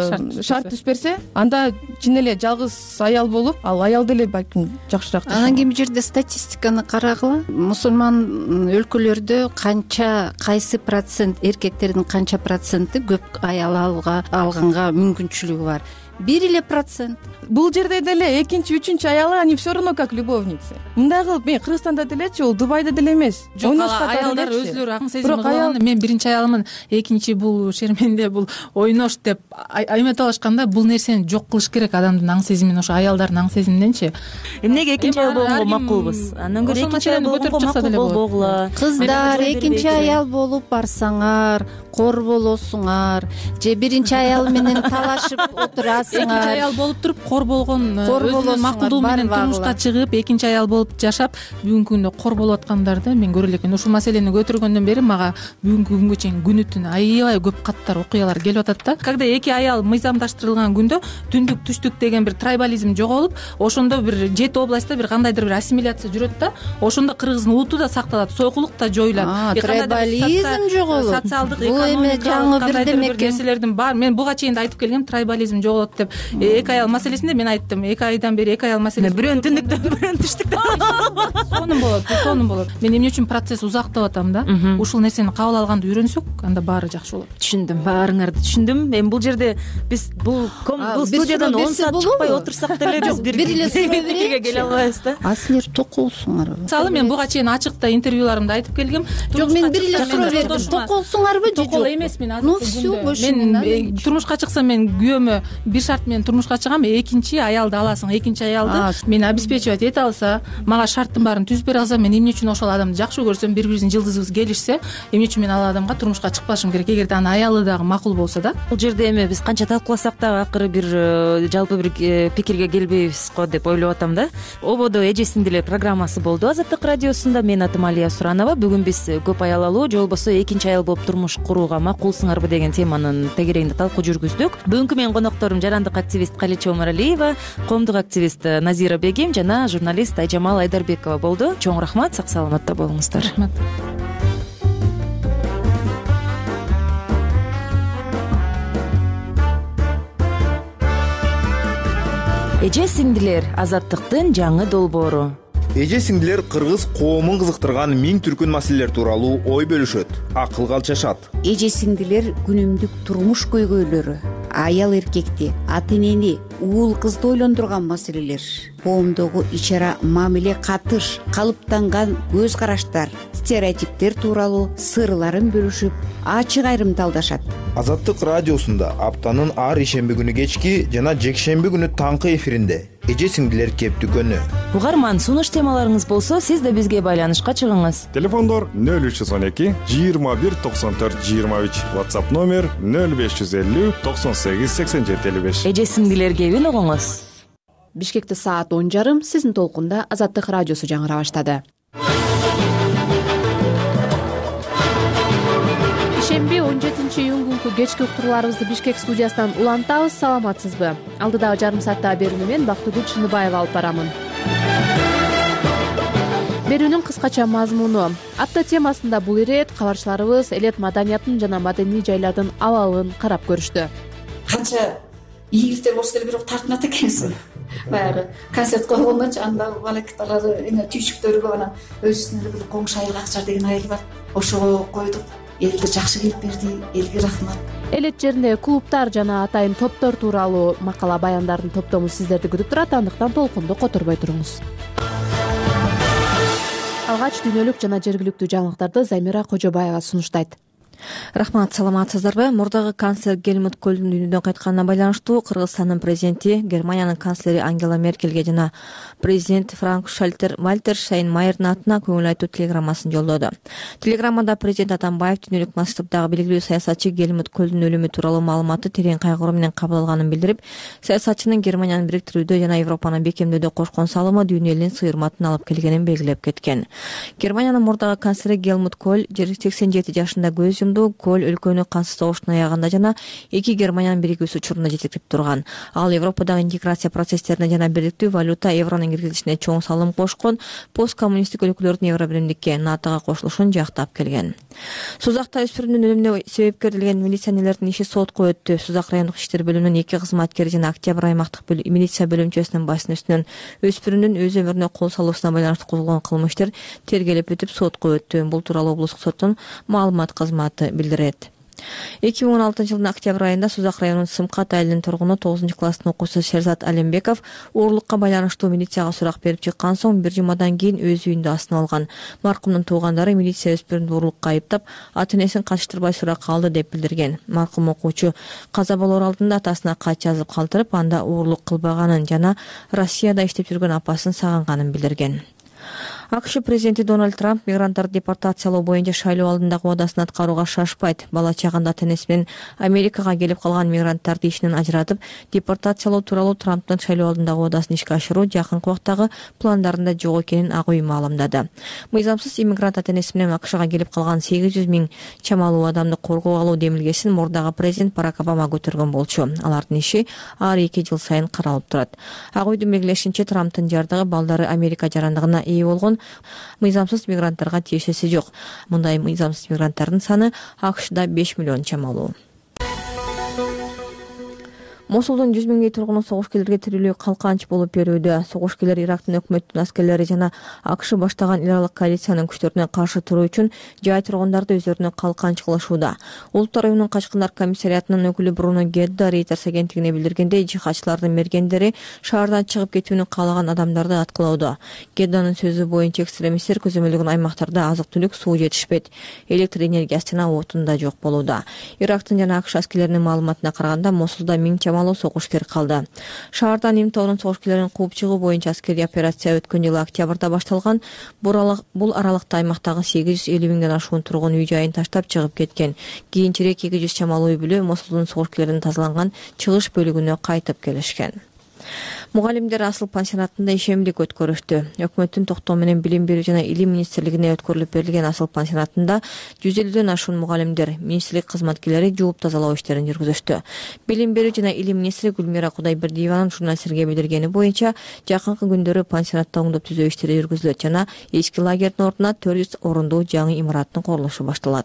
шарт түзүп берсе, анда чын эле жалгыз аял болуп, ал аял деле балким жакшыраак. Анан кийин бул жерде статистиканы карагыла. Мусулман өлкөлөрдө канча, кайсы процент эркектердин канча проценти көп аял алганга мүмкүнчүлүгү бар? Бир эле процент. Бул жерде деле экинчи, үчүнчү аялы они все равно как любовницы. Мындагы мен Кыргызстанда делечи, ол Дубайда деле эмес. Жок, аялдар өзүлөрү акын сезим кылган. Мен биринчи аялымын, экинчи бул шерменде, бул ойнош деп айметип алышканда, бул нерсени жок кылыш керек адамдын аң сезимин, ошо аялдардын аң сезиминденчи. Эмнеге экинчи аял болгонго макулбуз? Андан көрө экинчи аял болгонго макул болбогула. Кыздар, экинчи аял болуп барсаңар, кор болосуңар, же биринчи аял менен талашып отурасыңар. Экинчи аял болуп туруп кор болгон, өзүнүн макулдугу менен турмушка чыгып, экинчи аял болуп жашап, бүгүнкү күндө кор болуп аткандарды мен көрө элекмин. Ушул маселени көтөргөндөн бери мага бүгүнкү күнгө чейин күнү түн аябай көп каттар, окуялар келип атат да. Когда эки аял мыйзамдаштырылган күндө түндүк түштүк деген бир трайбализм жоголуп, ошондо бир жети областта бир кандайдыр бир ассимиляция жүрөт да. Ошондо кыргыздын улуту да сакталат, сойкулук да жоюлат. Трайбализм жоголуп, социалдык, экономикалык кандайдыр бир нерселердин бар. Мен буга чейин да айтып келгем, трайбализм жоголот деп. Эки аял маселесинде мен айттым, эки айдан бери эки аял маселеси. Бирөөнүн түндүктөн, бирөөнүн түштүктөн. Сонун болот, сонун болот. Мен эмне үчүн процесс узак деп атам да. Ушул нерсени кабыл алганды үйрөнсөк, анда баары жакшы болот. Түшүндүм, баарыңарды түшүндүм. Эми бул жерде биз бул студиядан он саат чыкпай отурсак деле биз бир эле пикирге келе албайбыз да. А силер токолсуңарбы? Мисалы, мен буга чейин ачыкта интервьюларымда айтып келгем. Жок, мен бир эле суроо бердим. Токолсуңарбы же жок? Токол эмесмин азыр. Ну всё, больше не надо. Мен турмушка чыксам, мен күйөөмө бир шарт менен турмушка чыгам, экинчи аялды аласың. Экинчи аялды мени обеспечивать эте алса, мага шарттын баарын түзүп бере алса, мен эмне үчүн ошол адамды жакшы көрсөм, бири-бирибиздин жылдызыбыз келишсе, эмне үчүн мен ал адамга турмушка чыкпашым керек, эгерде анын аялы дагы макул болсо да. Бул жерде эми биз канча талкууласак дагы акыры бир жалпы бир пикирге келбейбиз го деп ойлоп атам да. Ободо эже сиңдилер программасы болду Азаттык радиосунда. Менин атым Алия Суранова. Бүгүн биз көп аял алуу же болбосо экинчи аял болуп турмуш курууга макулсуңарбы деген теманын тегерегинде талкуу жүргүздүк. Бүгүнкү менин конокторум жарандык активист Калича Омуралиева, коомдук активист Назира Бегим жана журналист Айжамал Айдарбекова болду. Чоң рахмат, сак саламатта болуңуздар. Рахмат. Эже сиңдилер, азаттыктын жаңы долбоору. Эже сиңдилер кыргыз коомун кызыктырган миң түркүн маселелер тууралуу ой бөлүшөт, акыл калчашат. Эже сиңдилер күнүмдүк турмуш көйгөйлөрү, аял эркекти, ата энени, уул кызды ойлондурган маселелер, коомдогу ич ара мамиле, катыш, калыптанган көз караштар, стереотиптер тууралуу сырларын бөлүшүп, ачык айрымдалдашат. Азаттык радиосунда аптанын ар ишемби күнү кечки жана жекшемби күнү таңкы эфиринде эже сиңдилер кептүкөнү. Угарман, сунуш темаларыңыз болсо, сиз да бизге байланышка чыгыңыз. Телефондор нөл үч жүз он эки жыйырма бир токсон төрт жыйырма үч, WhatsApp номер нөл беш жүз элүү токсон сегиз сексен жети элүү беш. Эже сиңдилер кебин угуңуз. Бишкекте саат он жарым, сиздин толкунда Азаттык радиосу жаңыра баштады. Ишемби он жетинчи июнь күнкү кечки уктурууларыбызды Бишкек студиясынан улантабыз. Саламатсызбы? Алдыдагы жарым сааттагы берүүнү мен Бактыгүл Чыныбаева алып барамын. Берүүнүн кыскача мазмуну: апта темасында бул ирет кабарчыларыбыз элет маданиятын жана маданий жайлардын абалын карап көрүштү. Канча ийгиликтер болсо деле бирок тартынат экенсиң. Баягы концерт койгондочу анда бала киталары эне түйшүктөргө анан өзүнүн бир коңшу айыл акчар деген айыл бар. Ошого койдук. Элге жакшы келип берди, элге рахмат. Элет жеринде клубтар жана атайын топтор тууралуу макала баяндардын топтому сиздерди күтүп турат, андыктан толкунду которбой туруңуз. Алгач дүйнөлүк жана жергиликтүү жаңылыктарды Замира Кожобаева сунуштайт. Рахмат, саламатсыздарбы? Мурдагы канцлер Гельмут Кольдун дүйнөдөн кайтканына байланыштуу Кыргызстандын президенти Германиянын канцлери Ангела Меркельге жана президент Франк Шальтер Вальтер Шайнмайердин атына көңүл айтуу телеграммасын жолдоду. Телеграммада президент Атамбаев дүйнөлүк масштабдагы белгилүү саясатчы Гельмут Кольдун өлүмү тууралуу маалыматты терең кайгыруу менен кабыл алганын билдирип, саясатчынын Германияны бириктирүүдө жана Европаны бекемдөөдө кошкон салымы дүйнө элинин сыйырматын алып келгенин белгилеп кеткен. Германиянын мурдагы канцлери Гельмут Коль сексен жети жашында көз Коль өлкөнү кансыз согуштун аягында жана эки Германиянын биригүүсү учуруна жетектеп турган. Ал Европадагы интеграция процесстерине жана бириктүү валюта евронун киргизилишине чоң салым кошкон, посткоммунисттик өлкөлөрдүн Евробиримдикке, НАТОга кошулушун жактап келген. Сузакта өспүрүмдүн өлүмүнө себепкер делген милиционерлердин иши сотко өттү. Сузак райондук иштер бөлүмүнүн эки кызматкери жана Октябрь аймактык милиция бөлүмчөсүнүн башчынын үстүнөн өспүрүмдүн өз өмүрүнө кол салуусуна байланыштуу козголгон кылмыш иштер тергелип өтүп сотко өттү. Бул тууралуу облустук соттун маалымат кызматы билдирет. эки миң он алтынчы жылдын октябрь айында Сузак районунун Сымкат айылынын тургуну тогузунчу класстын окуучусу Шерзат Алимбеков уурулукка байланыштуу милицияга сурак берип чыккан соң бир жумадан кийин өз үйүндө астына алган. Маркумдун туугандары милиция өспүрүмдү уурулукка айыптап, ата энесин катыштырбай суракка алды деп билдирген. Маркум окуучу каза болоор алдында атасына кат жазып калтырып, анда уурулук кылбаганын жана Россияда иштеп жүргөн апасын сагынганын билдирген. АКШ президенти Дональд Трамп мигранттарды депортациялоо боюнча шайлоо алдындагы убадасын аткарууга шашпайт. Бала чагында ата энеси менен Америкага келип калган мигранттарды ишинен ажыратып, депортациялоо тууралуу Трамптын шайлоо алдындагы убадасын ишке ашыруу жакынкы убактагы пландарында жок экенин ак үй маалымдады. Мыйзамсыз иммигрант ата энеси менен АКШга келип калган сегиз жүз миң чамалуу адамды коргоо алуу демилгесин мурдагы президент Барак Обама көтөргөн болчу. Алардын иши ар эки жыл сайын каралып турат. Ак үйдүн белгилешинче, Трамптын жардыгы балдары Америка жарандыгына ээ болгон мыйзамсыз мигранттарга тиешеси жок. Мындай мыйзамсыз мигранттардын саны АКШда беш миллион чамалуу. Мосулдун жүз миңдей тургуну согушкерлерге тирүүлүү калканч болуп берүүдө. Согушкерлер Ирактын өкмөттүн аскерлери жана АКШ баштаган эл аралык коалициянын күчтөрүнө каршы туруу үчүн жай тургундарды өздөрүнө калканч кылышууда. Улуттар уюмунун качкындар комиссариатынын өкүлү Бруно Гедда Reuters агенттигине билдиргендей, жихадчылардын мергендери шаардан чыгып кетүүнү каалаган адамдарды аткылоодо. Гедданын сөзү боюнча, экстремисттер көзөмөлдөгөн аймактарда азык-түлүк, суу жетишпейт, электр энергиясы жана отун да жок болууда. Ирактын жана АКШ аскерлеринин маалыматына караганда, Мосулда миң чамалуу согушкер калды. Шаардан эми тоонун согушкерлерин кууп чыгуу боюнча аскерий операция өткөн жылы октябрда башталган. Бул аралыкта аймактагы сегиз жүз элүү миңден ашуун тургун үй жайын таштап чыгып кеткен. Кийинчерээк эки жүз чамалуу үй бүлө Мосулдун согушкерлеринин тазаланган чыгыш бөлүгүнө кайтып келишкен. Мугалимдер асыл пансионатында ишемдик өткөрүштү. Өкмөттүн токтому менен билим берүү жана илим министрлигине өткөрүлүп берилген асыл пансионатында жүз элүүдөн ашуун мугалимдер, министрлик кызматкерлери жууп тазалоо иштерин жүргүзүштү. Билим берүү жана илим министри Гүлмира Кудайбердиеванын журналисттерге билдиргени боюнча, жакынкы күндөрү пансионатта оңдоп түзөө иштери жүргүзүлөт жана эски лагердин ордуна төрт жүз орундуу жаңы имараттын курулушу башталат.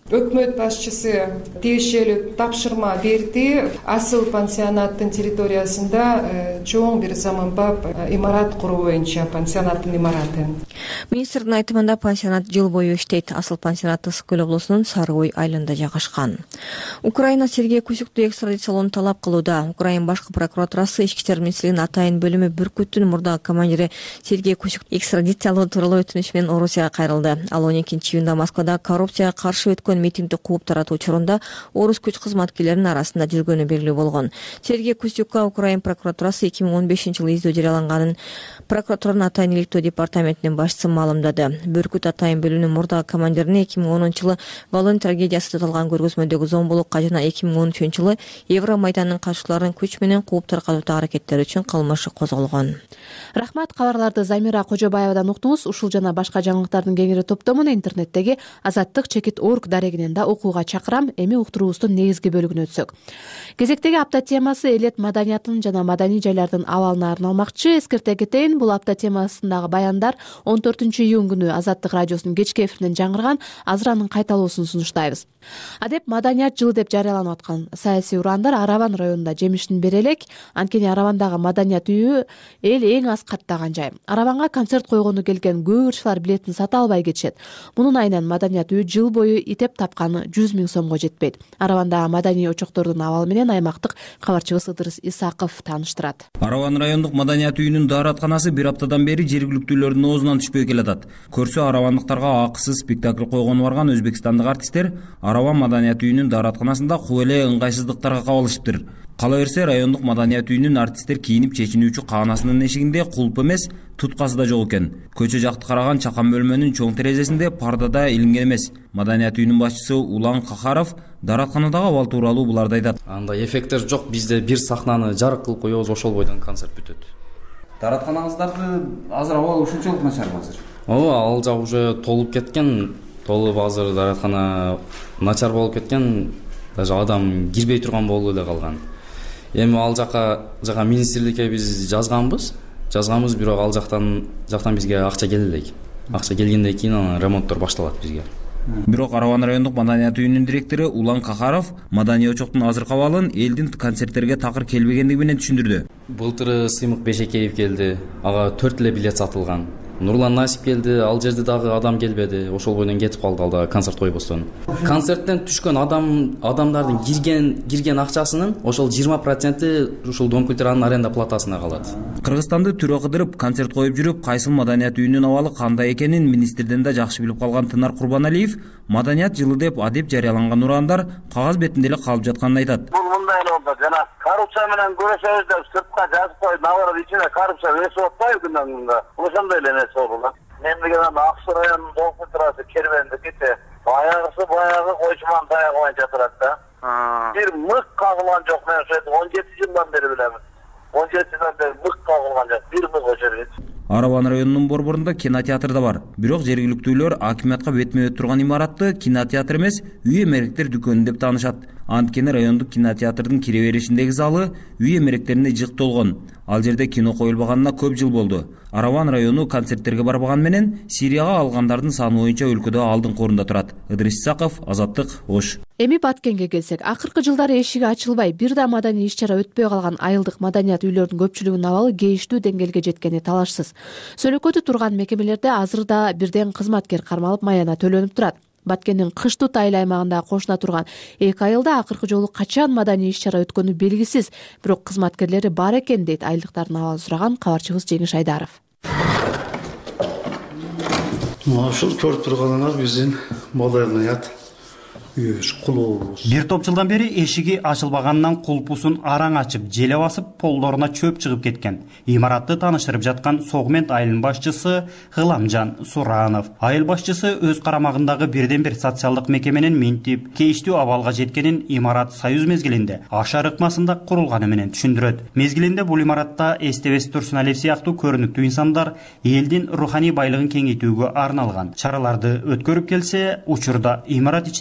өкмөт башчысы тиешелүү тапшырма берди. Асыл пансионаттын территориясында чоң бир заманбап имарат куруу боюнча пансионаттын имараты. Министрдин айтымында пансионат жыл бою иштейт. Асыл пансионат Ысык Көл облусунун Сары Ой айылында жайгашкан. Украина Сергей Кусюкту экстрадициялоону талап кылууда. Украина башкы прокуратурасы ички иштер министрлигинин атайын бөлүмү Бүркүттүн мурдагы командири Сергей Кусюкту экстрадициялоо тууралуу өтүнүч менен Орусияга кайрылды. Ал он экинчи июнда Москвада коррупцияга каршы өткөн митингди кууп таратуу учурунда орус күч кызматкерлеринин арасында жүргөнү белгилүү болгон. Сергей Кусюкка Украина прокуратурасы эки миң он бешинчи жылы издөө жарыяланганын прокуратуранын атайын иликтөө департаментинин башчысы маалымдады. Бүркүт атайын бөлүмүнүн мурдагы командирине эки миң онунчу жылы Волынь трагедиясы аталган көргөзмөдөгү зомбулукка жана эки миң он үчүнчү жылы Евромайдандын катышчыларын күч менен кууп таркатуу аракеттери үчүн кылмышы козголгон. Рахмат. Кабарларды Замира Кожобаевадан уктуңуз. Ушул жана башка жаңылыктардын кеңири топтомун интернеттеги азаттык чекит орг дарегинен да окууга чакырам. Эми уктуруубуздун негизги бөлүгүнө өтсөк. Кезектеги апта темасы элет маданиятын жана маданий жайлардын абалына арналмакчы. Эскерте кетейин, бул апта темасындагы баяндар он төртүнчү июнь күнү Азаттык радиосунун кечки эфиринен жаңырган. Азыр анын кайталоосун сунуштайбыз. Адеп маданият жылы деп жарыяланып аткан саясий ураандар Араван районунда жемишин бере элек. Анткени Аравандагы маданият үйү эл эң аз каттаган жай. Араванга концерт койгону келген көп ырчылар билетин сата албай кетишет. Мунун айынан маданият үйү жыл бою итеп тапканы жүз миң сомго жетпейт. Аравандагы маданий очоктордун абалы менен аймактык кабарчыбыз Ыдырыс Исаков тааныштырат. Араван райондук маданият үйүнүн дааратканасы бир аптадан бери жергиликтүүлөрдүн оозунан түшпөй келатат. Көрсө аравандыктарга акысыз спектакль койгону барган өзбекстандык артисттер Араван маданият үйүнүн дааратканасында куп эле ыңгайсыздыктарга кабылышыптыр. Кала берсе, райондук маданият үйүнүн артисттер кийинип чечинүүчү каанасынын эшигинде кулп эмес, туткасы да жок экен. Көчө жакты караган чакан бөлмөнүн чоң терезесинде парда да илинген эмес. Маданият үйүнүн башчысы Улан Кахаров дааратканадагы абал тууралуу буларды айтат. Андай эффекттер жок, бизде бир сахнаны жарык кылып коебуз, ошол бойдон концерт бүтөт. Дааратканаңыздарды азыр абал ушунчалык начарбы азыр? Ооба, ал жак уже толуп кеткен, толуп азыр даараткана начар болуп кеткен, даже адам кирбей турган болуп эле калган. Эми ал жака жака министрликке биз жазганбыз, жазганбыз, бирок ал жактан жактан бизге акча келе элек. Акча келгенден кийин анан ремонттор башталат бизге. Бирок Араван райондук маданият үйүнүн директору Улан Кахаров маданий очоктун азыркы абалын элдин концерттерге такыр келбегендиги менен түшүндүрдү. Былтыры Сыймык Бешекеев келди, ага төрт эле билет сатылган. Нурлан Насип келди, ал жерде дагы адам келбеди, ошол бойдон кетип калды, ал дагы концерт койбостон. Концерттен түшкөн адам адамдардын кирген кирген акчасынын ошол жыйырма проценти ушул Дом культуранын аренда платасына калат. Кыргызстанды түрө кыдырып концерт коюп жүрүп, кайсыл маданият үйүнүн абалы кандай экенин министрден да жакшы билип калган Тынар Курбаналиев маданият жылы деп адеп жарыяланган ураандар кагаз бетинде эле калып жатканын айтат. Бул мындай эле болду, жана коррупция менен күрөшөбүз деп сыртка жазып коюп, наоборот ичине коррупция өсүп атпайбы күндөн күнгө. Ошондой эле нерсе болду. Мемлекеттин Ак Суу районунун Дом культурасы кербендикичи баягысы баягы койчуман таягыбай жатырат да. Бир мык кагылган жок, мен ошо он жети жылдан бери билем. он жети жылдан бери мык кагылган жок, бир мык очербейт. Араван районунун борборунда кинотеатр да бар. Бирок жергиликтүүлөр акимиятка бетме бет турган имаратты кинотеатр эмес, үй эмеректер дүкөнү деп таанышат. Анткени райондук кинотеатрдын кире беришиндеги залы үй эмеректерине жык толгон. Ал жерде кино коюлбаганына көп жыл болду. Араван району концерттерге барбаган менен Сирияга алгандардын саны боюнча өлкөдө алдыңкы орунда турат. Ыдырыс Исаков, Азаттык, Ош. Эми Баткенге келсек, акыркы жылдары эшиги ачылбай, бир да маданий иш-чара өтпөй калган айылдык маданият үйлөрүнүн көпчүлүгүнүн абалы кейиштүү деңгээлге жеткени талашсыз. Сөлөкөтү турган мекемелерде азыр да бирден кызматкер кармалып маяна төлөнүп турат. Баткендин Кыштут айыл аймагында кошуна турган эки айылда акыркы жолу качан маданий иш-чара өткөнү белгисиз, бирок кызматкерлери бар экен дейт айылдыктардын абалын сураган кабарчыбыз Жеңиш Айдаров. Ушул көрүп турганыңар биздин маданият үйүбүз, кулубуз. Бир топ жылдан бери эшиги ачылбаганынан кулпусун араң ачып, желе басып, полдоруна чөп чыгып кеткен. Имаратты тааныштырып жаткан Согмент айылынын башчысы Гыламжан Суранов. Айыл башчысы өз карамагындагы бирден бир социалдык мекеменин минтип, кейиштүү абалга жеткенин имарат Союз мезгилинде Ашар ыкмасында курулганы менен түшүндүрөт. Мезгилинде бул имаратта Эстебес Турсуналиев сыяктуу көрүнүктүү инсандар элдин руханий байлыгын кеңейтүүгө арналган чараларды өткөрүп келсе, учурда имарат ичине кирүү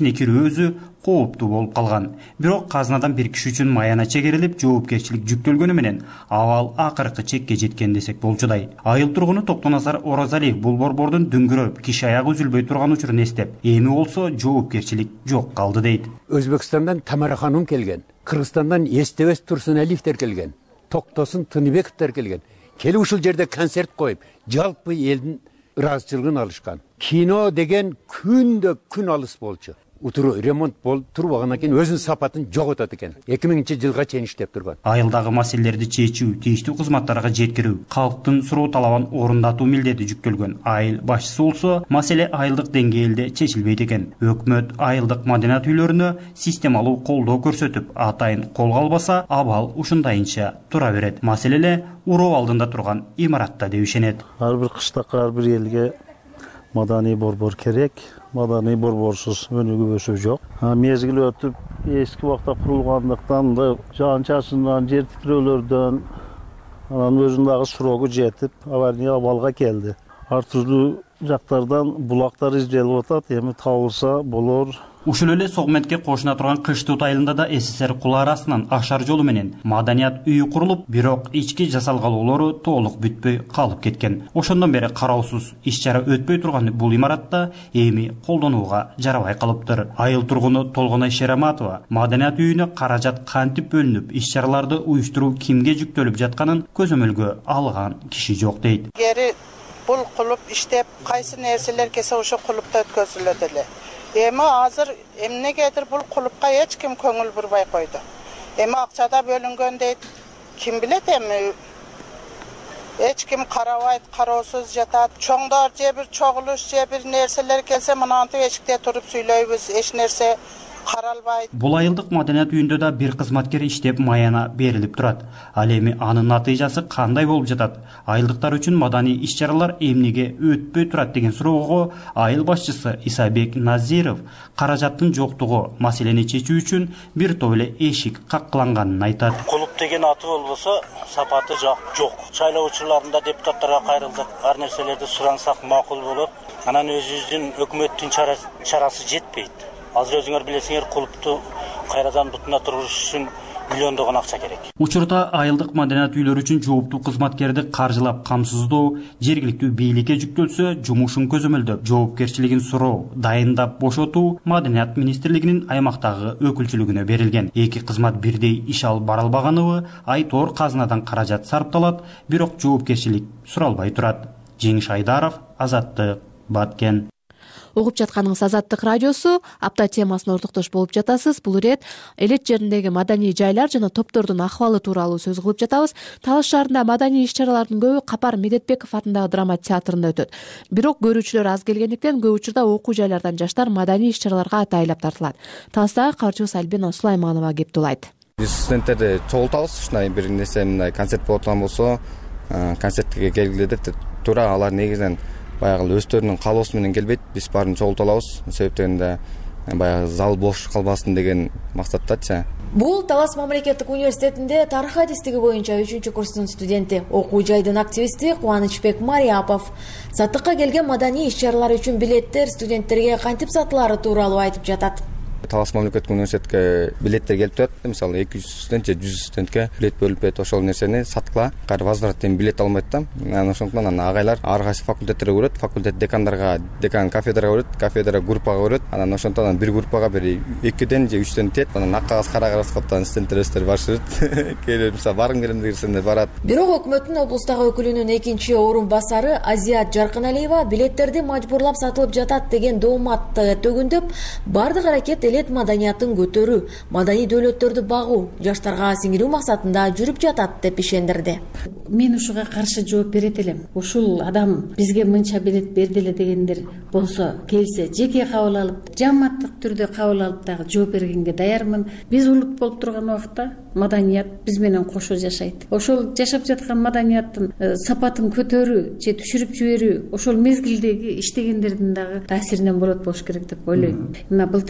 өзү кооптуу болуп калган. Бирок казынадан бир киши үчүн маяна чегерилип, жоопкерчилик жүктөлгөнү менен абал акыркы чекке жеткен десек болчудай. Айыл тургуну Токтоназар Оразалиев бул борбордун дүңгүрөп, киши аягы үзүлбөй турган учурун эстеп, эми болсо жоопкерчилик жок калды дейт. Өзбекстандан Тамара ханум келген, Кыргызстандан Эстебес Турсуналиевдер келген, Токтосун Тыныбековдер келген. Келип ушул жерде концерт коюп, жалпы элдин ыраазычылыгын алышкан. Кино деген күндө күн алыс болчу. Утуру ремонт болуп турбагандан кийин өзүнүн сапатын жоготот экен. эки миңинчи жылга чейин иштеп турган. Айылдагы маселелерди чечүү, тийиштүү кызматтарга жеткирүү, калктын суроо талабын орундатуу милдети жүктөлгөн. Айыл башчысы болсо, маселе айылдык деңгээлде чечилбейт экен. Өкмөт айылдык маданият үйлөрүнө системалуу колдоо көрсөтүп, атайын колго албаса, абал ушундайынча тура берет. Маселе уроо алдында турган имаратта деп ишенет. Ар бир кыштакка, ар бир элге маданий борбор керек. Маданий борборсуз өнүгүүсү жок. Мезгил өтүп, эски убакта курулгандыктан да жаан чачындан, жер титирөөлөрдөн анан өзүнүн дагы срогу жетип, аварий абалга келди. Ар түрдүү жактардан булактар изделип атат, эми табылса болор. Ушул эле Согментке кошуна турган Кыштыут айылында да СССР кул арасынан ашар жолу менен маданият үйү курулуп, бирок ички жасалгалоолору толук бүтпөй калып кеткен. Ошондон бери кароосуз иш-чара өтпөй турган бул имаратта эми колдонууга жарабай калыптыр. Айыл тургуну Толгонай Шераматова маданият үйүнө каражат кантип бөлүнүп, иш-чараларды уюштуруу кимге жүктөлүп жатканын көзөмөлгө алган киши жок дейт. Бул кулуп иштеп, кайсы нерселер келсе ошо кулупта өткөзүлөт эле. Эми азыр эмнегедир бул кулупка эч ким көңүл бурбай койду. Эми акчада бөлүнгөн дейт. Ким билет эми? Эч ким карабайт, кароосуз жатат. Чоңдор же бир чогулуш, же бир нерселер келсе, мынантип эшикте туруп сүйлөйбүз, эч нерсе каралбайт. Бул айылдык маданият үйүндө да бир кызматкер иштеп маяна берилип турат. Ал эми анын натыйжасы кандай болуп жатат? Айылдыктар үчүн маданий иш-чаралар эмнеге өтпөй турат деген суроого айыл башчысы Исабек Назиров каражаттын жоктугу маселени чечүү үчүн бир топ эле эшик каккыланганын айтат. Кулуп деген аты болбосо сапаты жок. Шайлоо учурларында депутаттарга кайрылдык, ар нерселерди сурансак макул болот. Анан өзүбүздүн өкмөттүн чарасы жетпейт. Азыр өзүңөр билесиңер, кулупту кайрадан бутуна тургузуш үчүн миллиондогон акча керек. Учурда айылдык маданият үйлөрү үчүн жооптуу кызматкерди каржылап камсыздоо жергиликтүү бийликке жүктөлсө, жумушун көзөмөлдөп, жоопкерчилигин суроо, дайындап бошотуу Маданият министрлигинин аймактагы өкүлчүлүгүнө берилген. Эки кызмат бирдей иш алып бара албаганыбы айтор казынадан каражат сарпталат, бирок жоопкерчилик суралбай турат. Жеңиш Айдаров, Азаттык, Баткен. Угуп жатканыңыз Азаттык радиосу. Апта темасына ортоктош болуп жатасыз. Бул ирет элет жериндеги маданий жайлар жана топтордун акыбалы тууралуу сөз кылып жатабыз. Талаш шаарында маданий иш-чаралардын көбү Капар Медетбеков атындагы драма театрында өтөт. Бирок көрүүчүлөр аз келгендиктен көп учурда окуу жайлардан жаштар маданий иш-чараларга атайлап тартылат. Таластагы кабарчыбыз Альбина Сулайманова кептулайт. Биз студенттерди чогултабыз, ушундай бир нерсе мындай концерт болот турган болсо, концертке келгиле деп туура алар негизинен баягы өздөрүнүн каалоосу менен келбейт. Биз баарын чогулта алабыз. Себептен да баягы зал бош калбасын деген максаттачы. Бул Талас мамлекеттик университетинде тарых адистиги боюнча үчүнчү курстун студенти, окуу жайдын активисти Кубанычбек Мариапов саттыкка келген маданий иш-чаралар үчүн билеттер студенттерге кантип сатылары тууралуу айтып жатат. Талас мамлекеттик университетке билеттер келип турат. Мисалы эки жүз студент же жүз студентке билет бөлүнүп берет. Ошол нерсени саткыла, кайра возвраттен билет алмайт да. Анан ошондуктан анан агайлар ар кайсы факультеттерге көрөт, факультет декандарга, декан кафедрага көрөт, кафедра группага көрөт. Анан ошондон бир группага бир экиден же үчтөн тет. Анан ак кагаз кара кагаз кылып студенттер өздөрү барышат. Келип мисалы баргым келем дегенде барат. Бирок өкмөттүн облустагы өкүлүнүн экинчи орун басары Азият Жаркыналиева билеттерди мажбурлап сатылып жатат деген дооматты төгүндөп, бардык аракет элет маданиятын көтөрүү, маданий дөөлөттөрдү багуу, жаштарга сиңирүү максатында жүрүп жатат деп ишендирди. Мен ушуга каршы жооп берет элем. Ушул адам бизге мынча билет берди эле дегендер болсо, келсе жеке кабыл алып, жааматтык түрдө кабыл алып дагы жооп бергенге даярмын. Биз улут болуп турган убакта маданият биз менен кошо жашайт. Ошол жашап жаткан маданияттын сапатын көтөрүү же түшүрүп жиберүү ошол мезгилдеги иштегендердин дагы таасиринен болот болуш керек деп ойлойм. Мына былтыркы жылы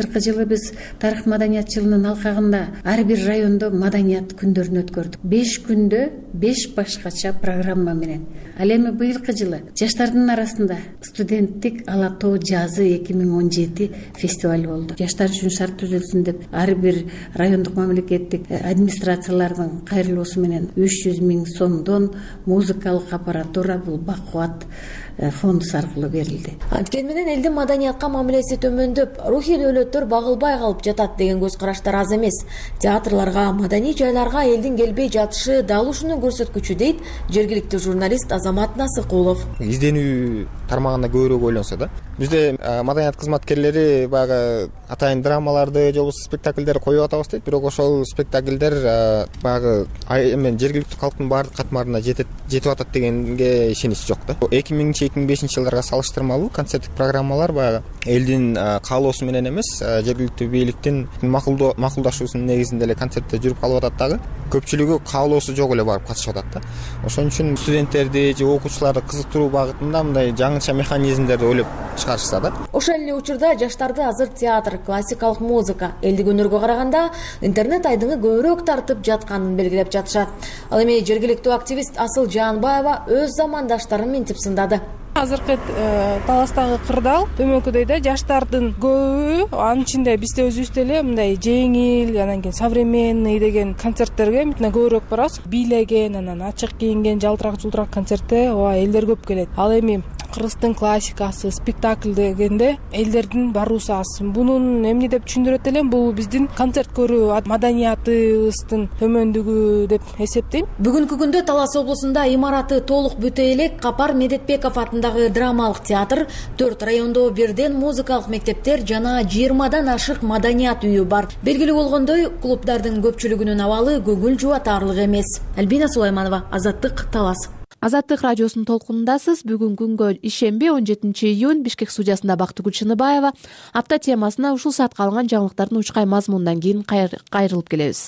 жылы биз тарых маданият жылынын алкагында ар бир райондо маданият күндөрүн өткөрдүк. беш күндө беш башкача программа менен. Ал эми быйылкы жылы жаштардын арасында студенттик ала тоо жазы эки миң он жети фестиваль болду. Жаштар үчүн шарт түзүлсүн деп ар бир райондук мамлекеттик администрациялардын кайрылуусу менен үч жүз миң сомдон музыкалык аппаратура, бул бакубат фонд аркылуу берилди. Анткени менен элдин маданиятка мамилеси төмөндөп, рухий дөөлөттөр багылбай калып жатат деген көз караштар аз эмес. Театрларга, маданий жайларга элдин келбей жатышы дал ушуну көрсөткүчү дейт жергиликтүү журналист Азамат Насыкулов. Изденүү тармагында көбүрөөк ойлонсо да. Бизде маданият кызматкерлери баягы атайын драмаларды, же болбосо спектакльдерди коюп атабыз дейт, бирок ошол спектакльдер баягы эми жергиликтүү калктын баардык катмарына жетет жетип атат дегенге ишенич жок да. эки миңинчи эки миң бешинчи жылдарга салыштырмалуу концерттик программалар баягы элдин каалоосу менен эмес, жергиликтүү бийликтин макулдашуусунун негизинде эле концерттер жүрүп калып атат дагы. Көпчүлүгү каалоосу жок эле барып катышып атат да. Ошон үчүн студенттерди же окуучуларды кызыктыруу багытында мындай жаңыча механизмдерди ойлоп чыгарышса да. Ошол эле учурда жаштарды азыр театр, классикалык музыка, элдик өнөргө караганда интернет айдыңы көбүрөөк тартып жатканын белгилеп жатышат. Ал эми жергиликтүү активист Асыл Жаанбаева өз замандаштарын минтип сындады. Азыркы Таластагы кырдаал төмөнкүдөй да жаштардын көбү, анын ичинде биз өзүбүз деле мындай жеңил, анан кийин современный деген концерттерге мындай көбүрөөк барабыз. Бийлеген, анан ачык кийинген, жалтырак жултурак концертте ооба элдер көп келет. Ал эми кыргыздын классикасы, спектакль дегенде элдердин баруусу аз. Бунун эмне деп түшүндүрөт элем, бул биздин концерт көрүү маданиятыбыздын төмөндүгү деп эсептейм. Бүгүнкү күндө Талас облусунда имараты толук бүтө элек Капар Медетбеков атындагы драмалык театр, төрт райондо бирден музыкалык мектептер жана жыйырмадан ашык маданият үйү бар. Белгилүү болгондой, клубдардын көпчүлүгүнүн абалы көңүл жубатарлык эмес. Альбина Сулайманова, Азаттык, Талас. Азаттык радиосунун толкунундасыз. Бүгүнкү күнгө ишемби он жетинчи июнь Бишкек студиясында Бактыгүл Чыныбаева апта темасына ушул саатка алынган жаңылыктардын учкай мазмунунан кийин кайрылып келебиз.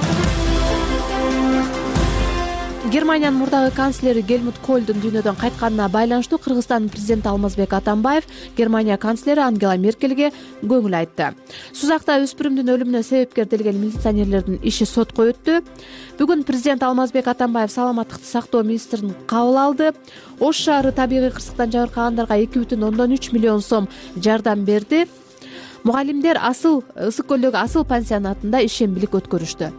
Германиянын мурдагы канцлери Гельмут Кольдун дүйнөдөн кайтканына байланыштуу Кыргызстандын президенти Алмазбек Атамбаев Германия канцлери Ангела Меркельге көңүл айтты. Сузакта өспүрүмдүн өлүмүнө себепкер делген милиционерлердин иши сотко өттү. Бүгүн президент Алмазбек Атамбаев саламаттыкты сактоо министрин кабыл алды. Ош шаары табигый кырсыктан жабыркагандарга эки бүтүн ондон үч миллион сом жардам берди. Мугалимдер Асыл Ысык көлдөгү Асыл пансионатында ишембилик өткөрүштү.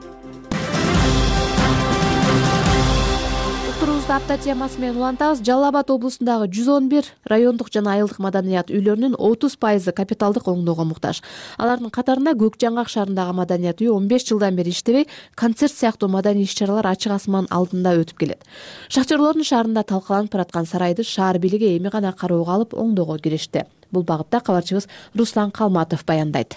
Апта темасы менен улантабыз. Жалал Абад облусундагы жүз он бир райондук жана айылдык маданият үйлөрүнүн отуз пайызы капиталдык оңдоого муктаж. Алардын катарында Көк Жаңгак шаарындагы маданият үйү он беш жылдан бери иштебей, концерт сыяктуу маданий иш-чаралар ачык асман алдында өтүп келет. Шахтерлордун шаарында талкаланып бараткан сарайды шаар бийлиги эми гана кароого алып оңдоого киришти. Бул багытта кабарчыбыз Руслан Калматов баяндайт.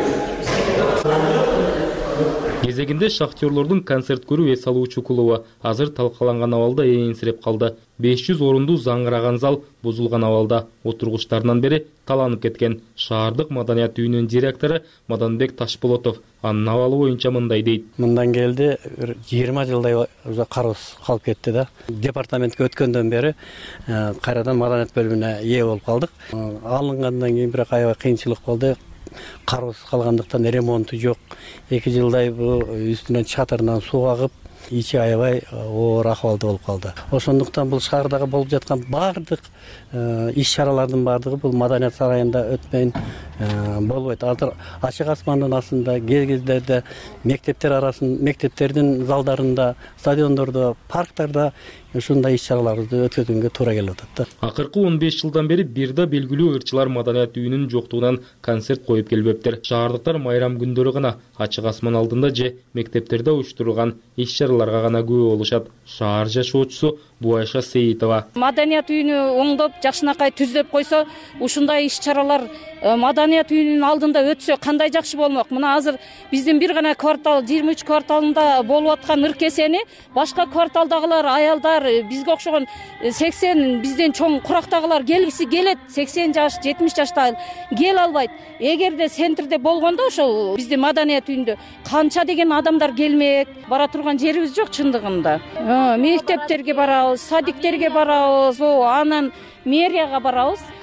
Кезегинде шахтерлордун концерт көрүү эс алуучу клубу азыр талкаланган абалда ээнсирип калды. беш жүз орундуу заңыраган зал бузулган абалда отургучтарынан бери таланып кеткен. Шаардык маданият үйүнүн директору Маданбек Ташболотов анын абалы боюнча мындай дейт. Мындан келди жыйырма жылдай уже кароосуз калып кетти да. Департаментке өткөндөн бери кайрадан маданият бөлүмүнө ээ болуп калдык. Алынгандан кийин бирок аябай кыйынчылык болду. Кароосуз калгандыктан ремонту жок. эки жылдай бул үстүнөн чатырынан суу агып, ичи аябай оор акыбалда болуп калды. Ошондуктан бул шаардагы болуп жаткан баардык иш-чаралардын баардыгы бул маданият сарайында өтпөйүн болбойт. Азыр ачык асмандын астында, кез-кездерде мектептер арасын, мектептердин залдарында, стадиондордо, парктарда ушундай иш-чараларды өткөзгөнгө туура келип атат да. Акыркы он беш жылдан бери бир да белгилүү ырчылар маданият үйүнүн жоктугунан концерт коюп келбептир. Шаардыктар майрам күндөрү гана ачык асман алдында же мектептерде уюштурулган иш-чараларга гана күбө болушат. Шаар жашоочусу Буайша Сейитова. Маданият үйүнү оңдоп, жакшынакай түздөп койсо, ушундай иш-чаралар маданият үйүнүн алдында өтсө кандай жакшы болмок. Мына азыр биздин бир гана квартал, жыйырма үч кварталында болуп аткан ыркесени башка кварталдагылар, аялдар, бизге окшогон сексен бизден чоң курактагылар келгиси келет, сексен жаш, жетимиш жашта кел албайт. Эгерде центрде болгондо ошол биздин маданият үйүндө канча деген адамдар келмек, бара турган жерибиз жок чындыгында. Мектептерге барабыз, садиктерге барабыз, анан мэрияга барабыз.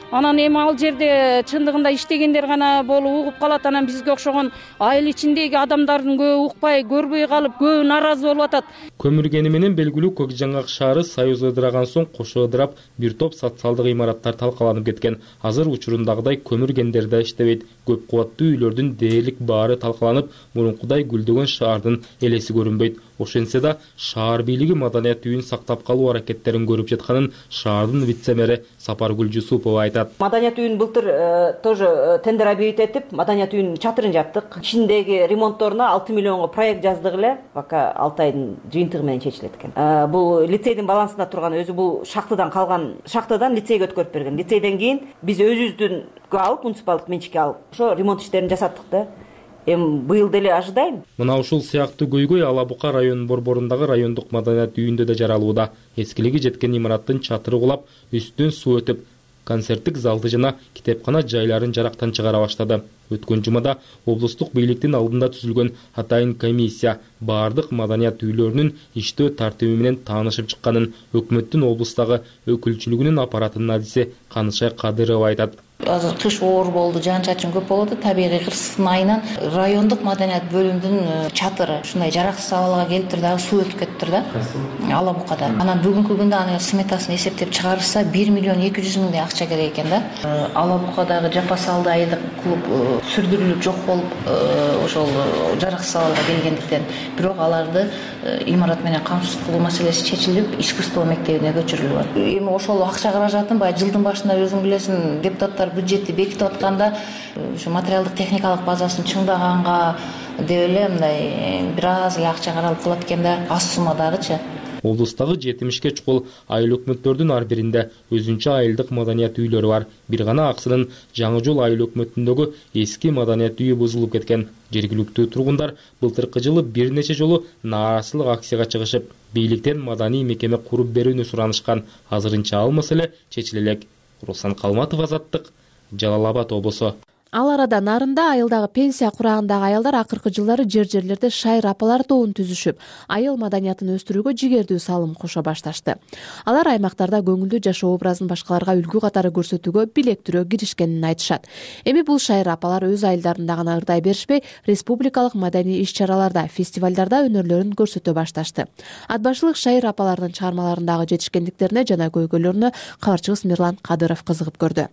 анан эми ал жерде чындыгында иштегендер гана болуп угуп калат. Анан бизге окшогон айыл ичиндеги адамдардын көбү укпай, көрбөй калып, көбү нааразы болуп атат. Көмүргени менен белгилүү Көк Жаңгак шаары Союз ыдыраган соң кошо ыдырап, бир топ социалдык имараттар талкаланып кеткен. Азыр учурундагыдай көмүргендер да иштебейт. Көп кубаттуу үйлөрдүн дээрлик баары талкаланып, мурункудай гүлдөгөн шаардын элеси көрүнбөйт. Ошентсе да шаар бийлиги маданият үйүн сактап калуу аракеттерин көрүп жатканын шаардын вице-мэри Сапаргүл Жусупова айтат. Маданият үйүн былтыр тоже тендер объявить этип, маданият үйүнүн чатырын жаптык. Ичиндеги ремонтторуна алты миллионго проект жаздык эле, пока алты айдын жыйынтыгы менен чечилет экен. Бул лицейдин балансында турган, өзү бул шахтадан калган, шахтадан лицейге өткөрүп берген. Лицейден кийин биз өзүбүздүн алып, муниципалдык менчикке алып, ошо ремонт иштерин жасаттык да. Эми быйыл деле ажыдайм. Мына ушул сыяктуу көйгөй Ала Бука районунун борборундагы райондук маданият үйүндө да жаралууда. Эскилиги жеткен имараттын чатыры кулап, үстүнөн суу өтүп, концерттик залды жана китепкана жайларын жарактан чыгара баштады. Өткөн жумада облустук бийликтин алдында түзүлгөн атайын комиссия баардык маданият үйлөрүнүн иштөө тартиби менен таанышып чыкканын өкмөттүн облустагы өкүлчүлүгүнүн аппаратынын адиси Канышай Кадырова айтат. Азыр кыш оор болду, жаан-чачын көп болду. Табигый кырсыктын айынан райондук маданият бөлүмүнүн чатыры ушундай жараксыз абалга келиптир дагы, суу өтүп кетиптир да. Ала Букада. Анан бүгүнкү күндө аны сметасын эсептеп чыгарышса бир миллион эки жүз миңдей акча керек экен да. Ала Букадагы жапа салды айылдык клуб сүрдүрүлүп жок болуп, ошол жараксыз абалга келгендиктен, бирок аларды имарат менен камсыз кылуу маселеси чечилип, искусство мектебине көчүрүлүп атат. Эми ошол акча каражатын баягы жылдын башында өзүң билесиң, депутаттар бюджетти бекитип атканда ушу материалдык техникалык базасын чыңдаганга деп эле мындай бир аз эле акча каралып калат экен да, аз суммадагычы. Облустагы жетимишке чукул айыл өкмөттөрдүн ар биринде өзүнчө айылдык маданият үйлөрү бар. Бир гана Аксынын Жаңы жол айыл өкмөтүндөгү эски маданият үйү бузулуп кеткен. Жергиликтүү тургундар былтыркы жылы бир нече жолу нааразычылык акцияга чыгышып, бийликтен маданий мекеме куруп берүүнү суранышкан. Азырынча ал маселе чечиле элек. Руслан Калматов, Азаттык, Жалал Абад облусу. Ал арада нарында айылдагы пенсия курагындагы аялдар акыркы жылдары жер-жерлерде шайыр апалар тобун түзүшүп, айыл маданиятын өстүрүүгө жигердүү салым кошо башташты. Алар аймактарда көңүлдүү жашоо образын башкаларга үлгү катары көрсөтүүгө билектирөө киришкенин айтышат. Эми бул шайыр апалар өз айылдарында гана ырдай беришпей, республикалык маданий иш-чараларда, фестивалдарда өнөрлөрүн көрсөтө башташты. Ат башылык шайыр апалардын чыгармаларындагы жетишкендиктерине жана көйгөйлөрүнө кабарчыбыз Мирлан Кадыров кызыгып көрдү.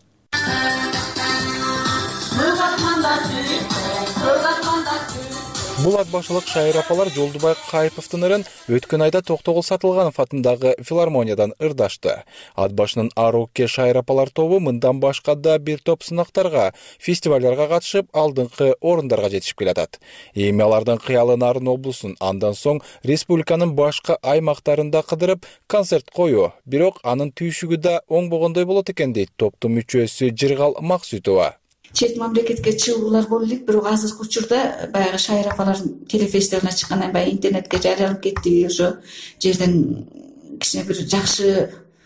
Бул ат башылык шайыр апалар Жолдубай Кайповдун ырын өткөн айда Токтогул Сатылганов атындагы филармониядан ырдашты. Ат башынын Арукке шайыр апалар тобу мындан башка да бир топ сынактарга, фестивалдарга катышып, алдыңкы орундарга жетишип келатат. Эми алардын кыялы Нарын облусун, андан соң республиканын башка аймактарында кыдырып концерт коюу, бирок анын түйшүгү да оңбогондой болот экен дейт топтун мүчөсү Жыргал Максутова. Чет мамлекетке чыгуулар болуп элек, бирок азыркы учурда баягы шайыр апалардын телефестивалына чыккандан баягы интернетке жарыяланып кетти. Ошо жерден кичине бир жакшы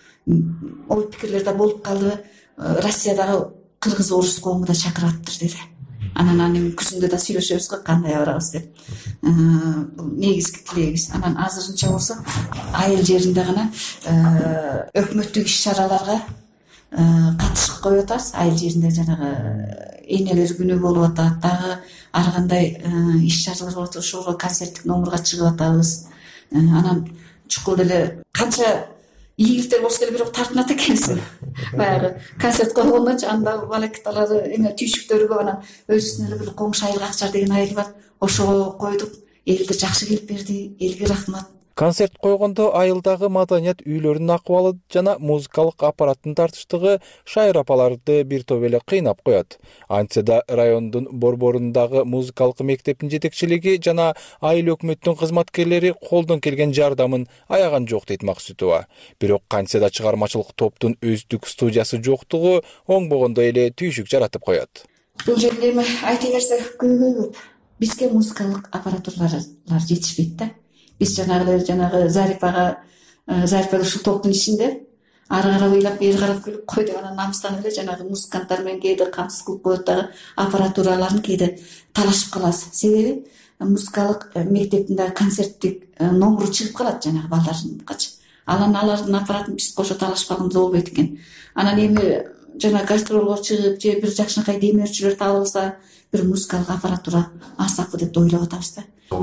ой пикирлер да болуп калды. Россиядагы кыргыз орус коому да чакыраттыр деди. Анан аны күзүндө да сүйлөшөбүз го, кандай барабыз деп. Бул негизги тилегибиз. Анан азырынча болсо айыл жеринде гана өкмөттүк иш-чараларга катышып коюп атабыз. Айыл жеринде жанагы энелер күнү болуп атат, дагы ар кандай иш-чаралар болуп атат. Ошого концерттик номурга чыгып атабыз. Анан чукул деле канча ийгиликтер болсо деле бирок тартынат экенсиң. Баягы концерт койгондочу анда балакиталары, эме түйшүктөрү көп, анан өзүнүн эле бир Коңшу айыл Акчар деген айыл бар. Ошого койдук. Элдер жакшы келип берди. Элге рахмат. Концерт койгондо айылдагы маданият үйлөрүнүн акыбалы жана музыкалык аппараттын тартыштыгы шайыр апаларды бир топ эле кыйнап коет. Антсе да райондун борборундагы музыкалык мектептин жетекчилиги жана айыл өкмөттүн кызматкерлери колдон келген жардамын аяган жок дейт Максутова. Бирок кантсе да чыгармачылык топтун өздүк студиясы жоктугу оңбогондой эле түйшүк жаратып коет. Бул жерде эми айта берсе көйгөй көп. Бизге музыкалык аппаратуралар жетишпейт да. Биз жанагы жанагы Зарипага, Зарипа ушул топтун ичинде ары карап ыйлап, бери карап күлүп кой деп анан намыстанып эле жанагы музыканттар менен кээде камсыз кылып коет дагы, аппаратураларын кээде талашып калабыз. Себеби музыкалык мектептин дагы концерттик номуру чыгып калат жанагы балдардыкачы. Анан алардын аппаратын биз кошо талашып калганда болбойт экен. Анан эми жана гастролго чыгып же бир жакшынакай демөөрчүлөр табылса, бир музыкалык аппаратура алсакпы деп ойлоп атабыз да.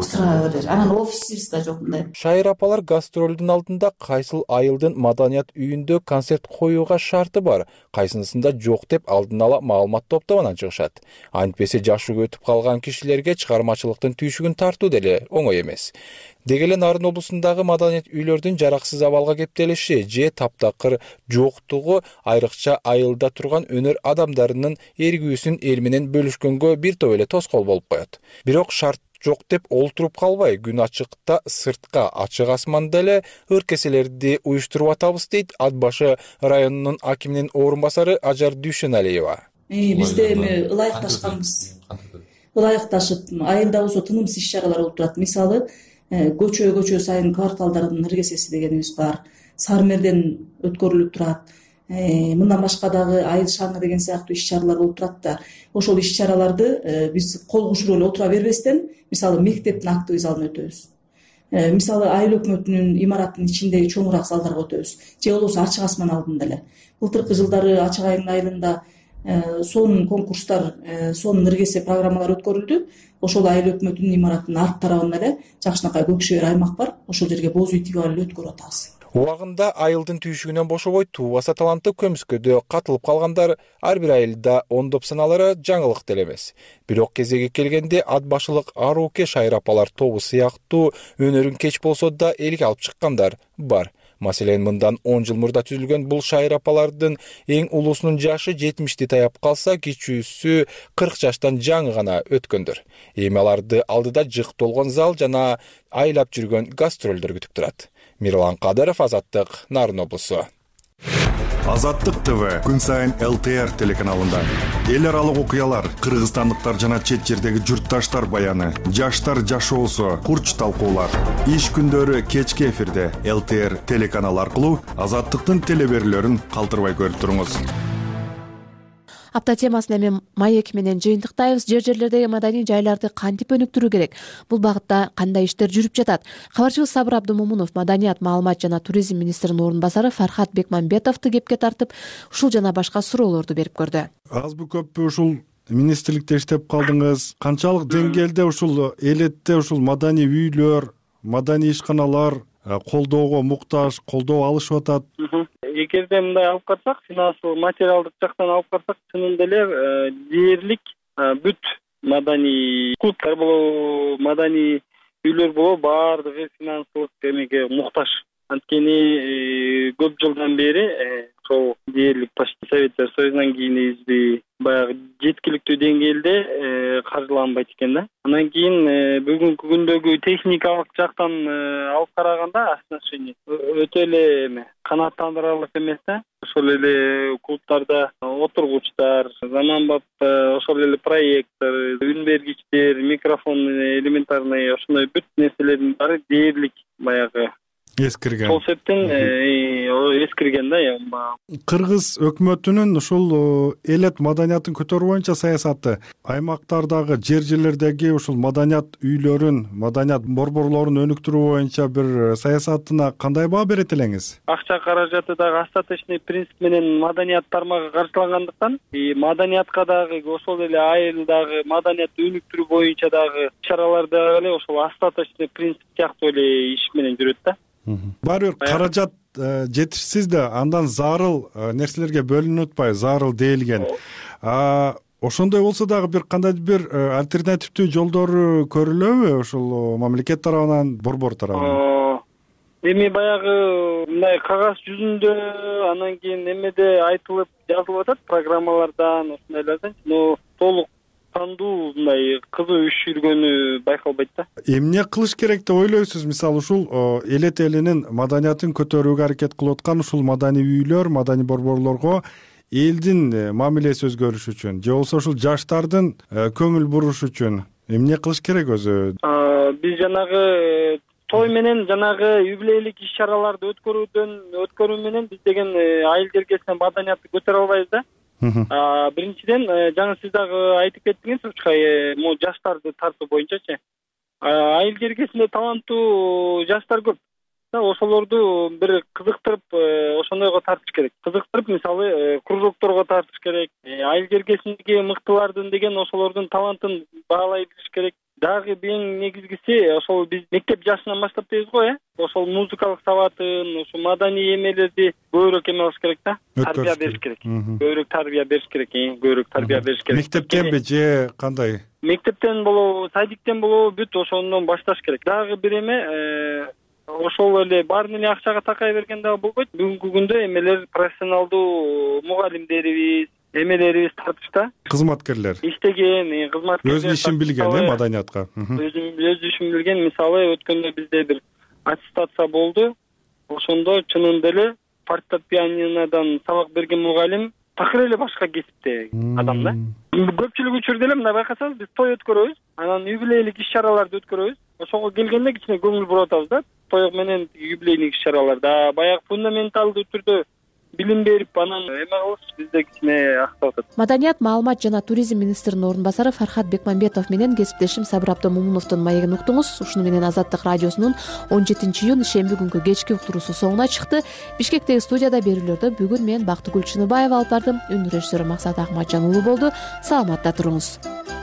Анан офисибиз да жок мындай. Шайыр апалар гастролдун алдында кайсыл айылдын маданият үйүндө концерт коюуга шарты бар, кайсынысында жок деп алдын ала маалымат топтогонан чыгышат. Антпесе жашоо өтүп калган кишилерге чыгармачылыктын түйшүгүн тартуу деле оңой эмес. Деги эле Нарын облусундагы маданият үйлөрдүн жараксыз абалга кептелиши же таптакыр жоктугу айрыкча айылда турган өнөр адамдарынын эргүүсүн эл менен бөлүшкөнгө бир топ эле тоскоол болуп коет. Бирок шарт жок деп олтуруп калбай, күн ачыкта сыртка ачык асманда эле ыркеселерди уюштуруп атабыз дейт Ат башы районунун акиминин орун басары Ажар Дүйшөналиева. Бизде эми ылайыкташканбыз. Ылайыкташып, айылда болсо тынымсыз иш-чаралар болуп турат. Мисалы, көчө көчө сайын кварталдардын ыргесеси дегенибиз бар. Сармерден өткөрүлүп турат. Мындан башка дагы айыл шаңы деген сыяктуу иш-чаралар болуп турат да. Ошол иш-чараларды биз кол кушуруп эле отура бербестен, мисалы мектептин актовый залына өтөбүз. Мисалы айыл өкмөтүнүн имараттын ичиндеги чоңураак залдарга өтөбүз. Же болбосо ачык асман алдында эле. Былтыркы жылдары ачык айдын айылында сонун конкурстар, сонун ыргесе программалар өткөрүлдү. Ошол айыл өкмөтүнүн имараттын арт тарабында эле жакшынакай көкшебер аймак бар. Ошол жерге боз үй тигип алып өткөрүп атабыз. Убагында айылдын түйшүгүнөн бошобой туубаса таланттуу көмүскөдө катылып калгандар ар бир айылда ондоп саналары жаңылык деле эмес. Бирок кезеги келгенде ат башылык Арууке шайыр апалар тобу сыяктуу өнөрүн кеч болсо да элге алып чыккандар бар. Маселен, мындан он жыл мурда түзүлгөн бул шайыр апалардын эң улуусунун жашы жетимишти таяп калса, кичүүсү кырк жаштан жаңы гана өткөндөр. Эми аларды алдыда жык толгон зал жана айлап жүргөн гастролдор күтүп турат. Мирлан Кадыров, Азаттык, Нарын облусу. Азаттык ТВ күн сайын эл тэ эр телеканалында эл аралык окуялар, кыргызстандыктар жана чет жердеги журтташтар баяны, жаштар жашоосу, курч талкуулар. Иш күндөрү кечки эфирде эл тэ эр телеканалы аркылуу Азаттыктын телеберүүлөрүн калтырбай көрүп туруңуз. Апта темасын эми маек менен жыйынтыктайбыз. Жер жерлердеги маданий жайларды кантип өнүктүрүү керек? Бул багытта кандай иштер жүрүп жатат? Кабарчыбыз Сабыр Абдымомунов Маданият, маалымат жана туризм министринин орун басары Фархат Бекмамбетовду кепке тартып, ушул жана башка суроолорду берип көрдү. Азбы көппү ушул министрликте иштеп калдыңыз? Канчалык деңгээлде ушул элетте ушул маданий үйлөр, маданий ишканалар колдоого муктаж, колдоо алышып атат? Эгерде мындай алып карасак, финансылык, материалдык жактан алып карасак, чынында эле дээрлик бүт маданий клубтар болобу, маданий үйлөр болобу, баардыгы финансылык эмеге муктаж. Анткени көп жылдан бери ошол дээрлик почти Советтер Союзунан кийин изби баягы жеткиликтүү деңгээлде каржыланбайт экен да. Анан кийин бүгүнкү күндөгү техникалык жактан алып караганда отношение өтө эле эме канааттандырарлык эмес да. Ошол эле клубтарда отургучтар, заманбап ошол эле проектор, үн бергичтер, микрофон элементарный ошондой бүт нерселердин баары дээрлик баягы эскирген. Сол себептен эскирген да. Кыргыз өкмөтүнүн ушул элет маданиятын көтөрүү боюнча саясаты аймактардагы жер жерлердеги ушул маданият үйлөрүн, маданият борборлорун өнүктүрүү боюнча бир саясатына кандай баа берет элеңиз? Акча каражаты дагы остаточный принцип менен маданият тармагы каржылангандыктан, маданиятка дагы ошол эле айылдагы маданиятты өнүктүрүү боюнча дагы чаралар дагы эле ошол остаточный принцип сыяктуу эле иш менен жүрөт да. Баары бир каражат жетишсиз да, андан зарыл нерселерге бөлүнүп атпайбы, зарыл дээлген. Ошондой болсо дагы бир кандай бир альтернативдүү жолдору көрүлөбү ушул мамлекет тарабынан, борбор тарабынан? Эми баягы мындай кагаз жүзүндө, анан кийин эмеде айтылып жазылып атат программалардан, ошондайлардан, но толук тандуу мындай кызуу иш жүргөнү байкалбайт да. Эмне кылыш керек деп ойлойсуз? Мисалы ушул элет элинин маданиятын көтөрүүгө аракет кылып аткан ушул маданий үйлөр, маданий борборлорго элдин мамилеси өзгөрүш үчүн, же болбосо ушул жаштардын көңүл буруш үчүн эмне кылыш керек өзү? Биз жанагы той менен жанагы юбилейлик иш-чараларды өткөрүүдөн өткөрүү менен биз деген айыл жергесинен маданиятты көтөрө албайбыз да. Биринчиден, жаңы сиз дагы айтып кеттиңиз, учкай могу жаштарды тартуу боюнчачы. Айыл жергесинде таланттуу жаштар көп. да, ошолорду бир кызыктырып ошондойго тартыш керек. Кызыктырып, мисалы кружокторго тартыш керек. Айыл кергесиндеги мыктылардын деген ошолордун талантын баалай билиш керек. Дагы эң негизгиси ошол биз мектеп жашынан баштап дейбиз го, э ошол музыкалык сабатын, ошо маданий эмелерди көбүрөөк эме кылыш керек да, тарбия бериш керек. Көбүрөөк тарбия бериш керек, көбүрөөк тарбия бериш керек. Мектептенби же кандай? Мектептен болобу, садиктен болобу, бүт ошондон башташ керек. Дагы бир эме, ошол эле баарын эле акчага такай берген дагы болбойт. Бүгүнкү күндө эмелер профессионалдуу мугалимдерибиз, эмелерибиз тартышта. Кызматкерлер. Иштеген, кызматкерлер. Өз ишин билген, э, маданиятка. Өз ишин билген, мисалы өткөндө бизде бир аттестация болду. Ошондо чынында эле фортепианодан сабак берген мугалим такыр эле башка кесипте адам да. Көпчүлүк учурда эле мындай байкасаңыз, биз той өткөрөбүз, анан юбилейлик иш-чараларды өткөрөбүз. Ошого келгенде кичине көңүл буруп атабыз да. Той менен юбилейник иш-чараларда баягы фундаменталдуу түрдө билим берип, анан эме кылыш бизде кичине актап атат. Маданият, маалымат жана туризм министринин орун басары Фархат Бекмамбетов менен кесиптешим Сабыр Абдомомуновдун маегин уктуңуз. Ушуну менен Азаттык радиосунун он жетинчи июнь ишемби күнкү кечки уктуруусу соңуна чыкты. Бишкектеги студияда берүүлөрдү бүгүн мен Бактыгүл Чыныбаева алып бардым. Үн режиссеру Максат Акматжан уулу болду. Саламатта туруңуз.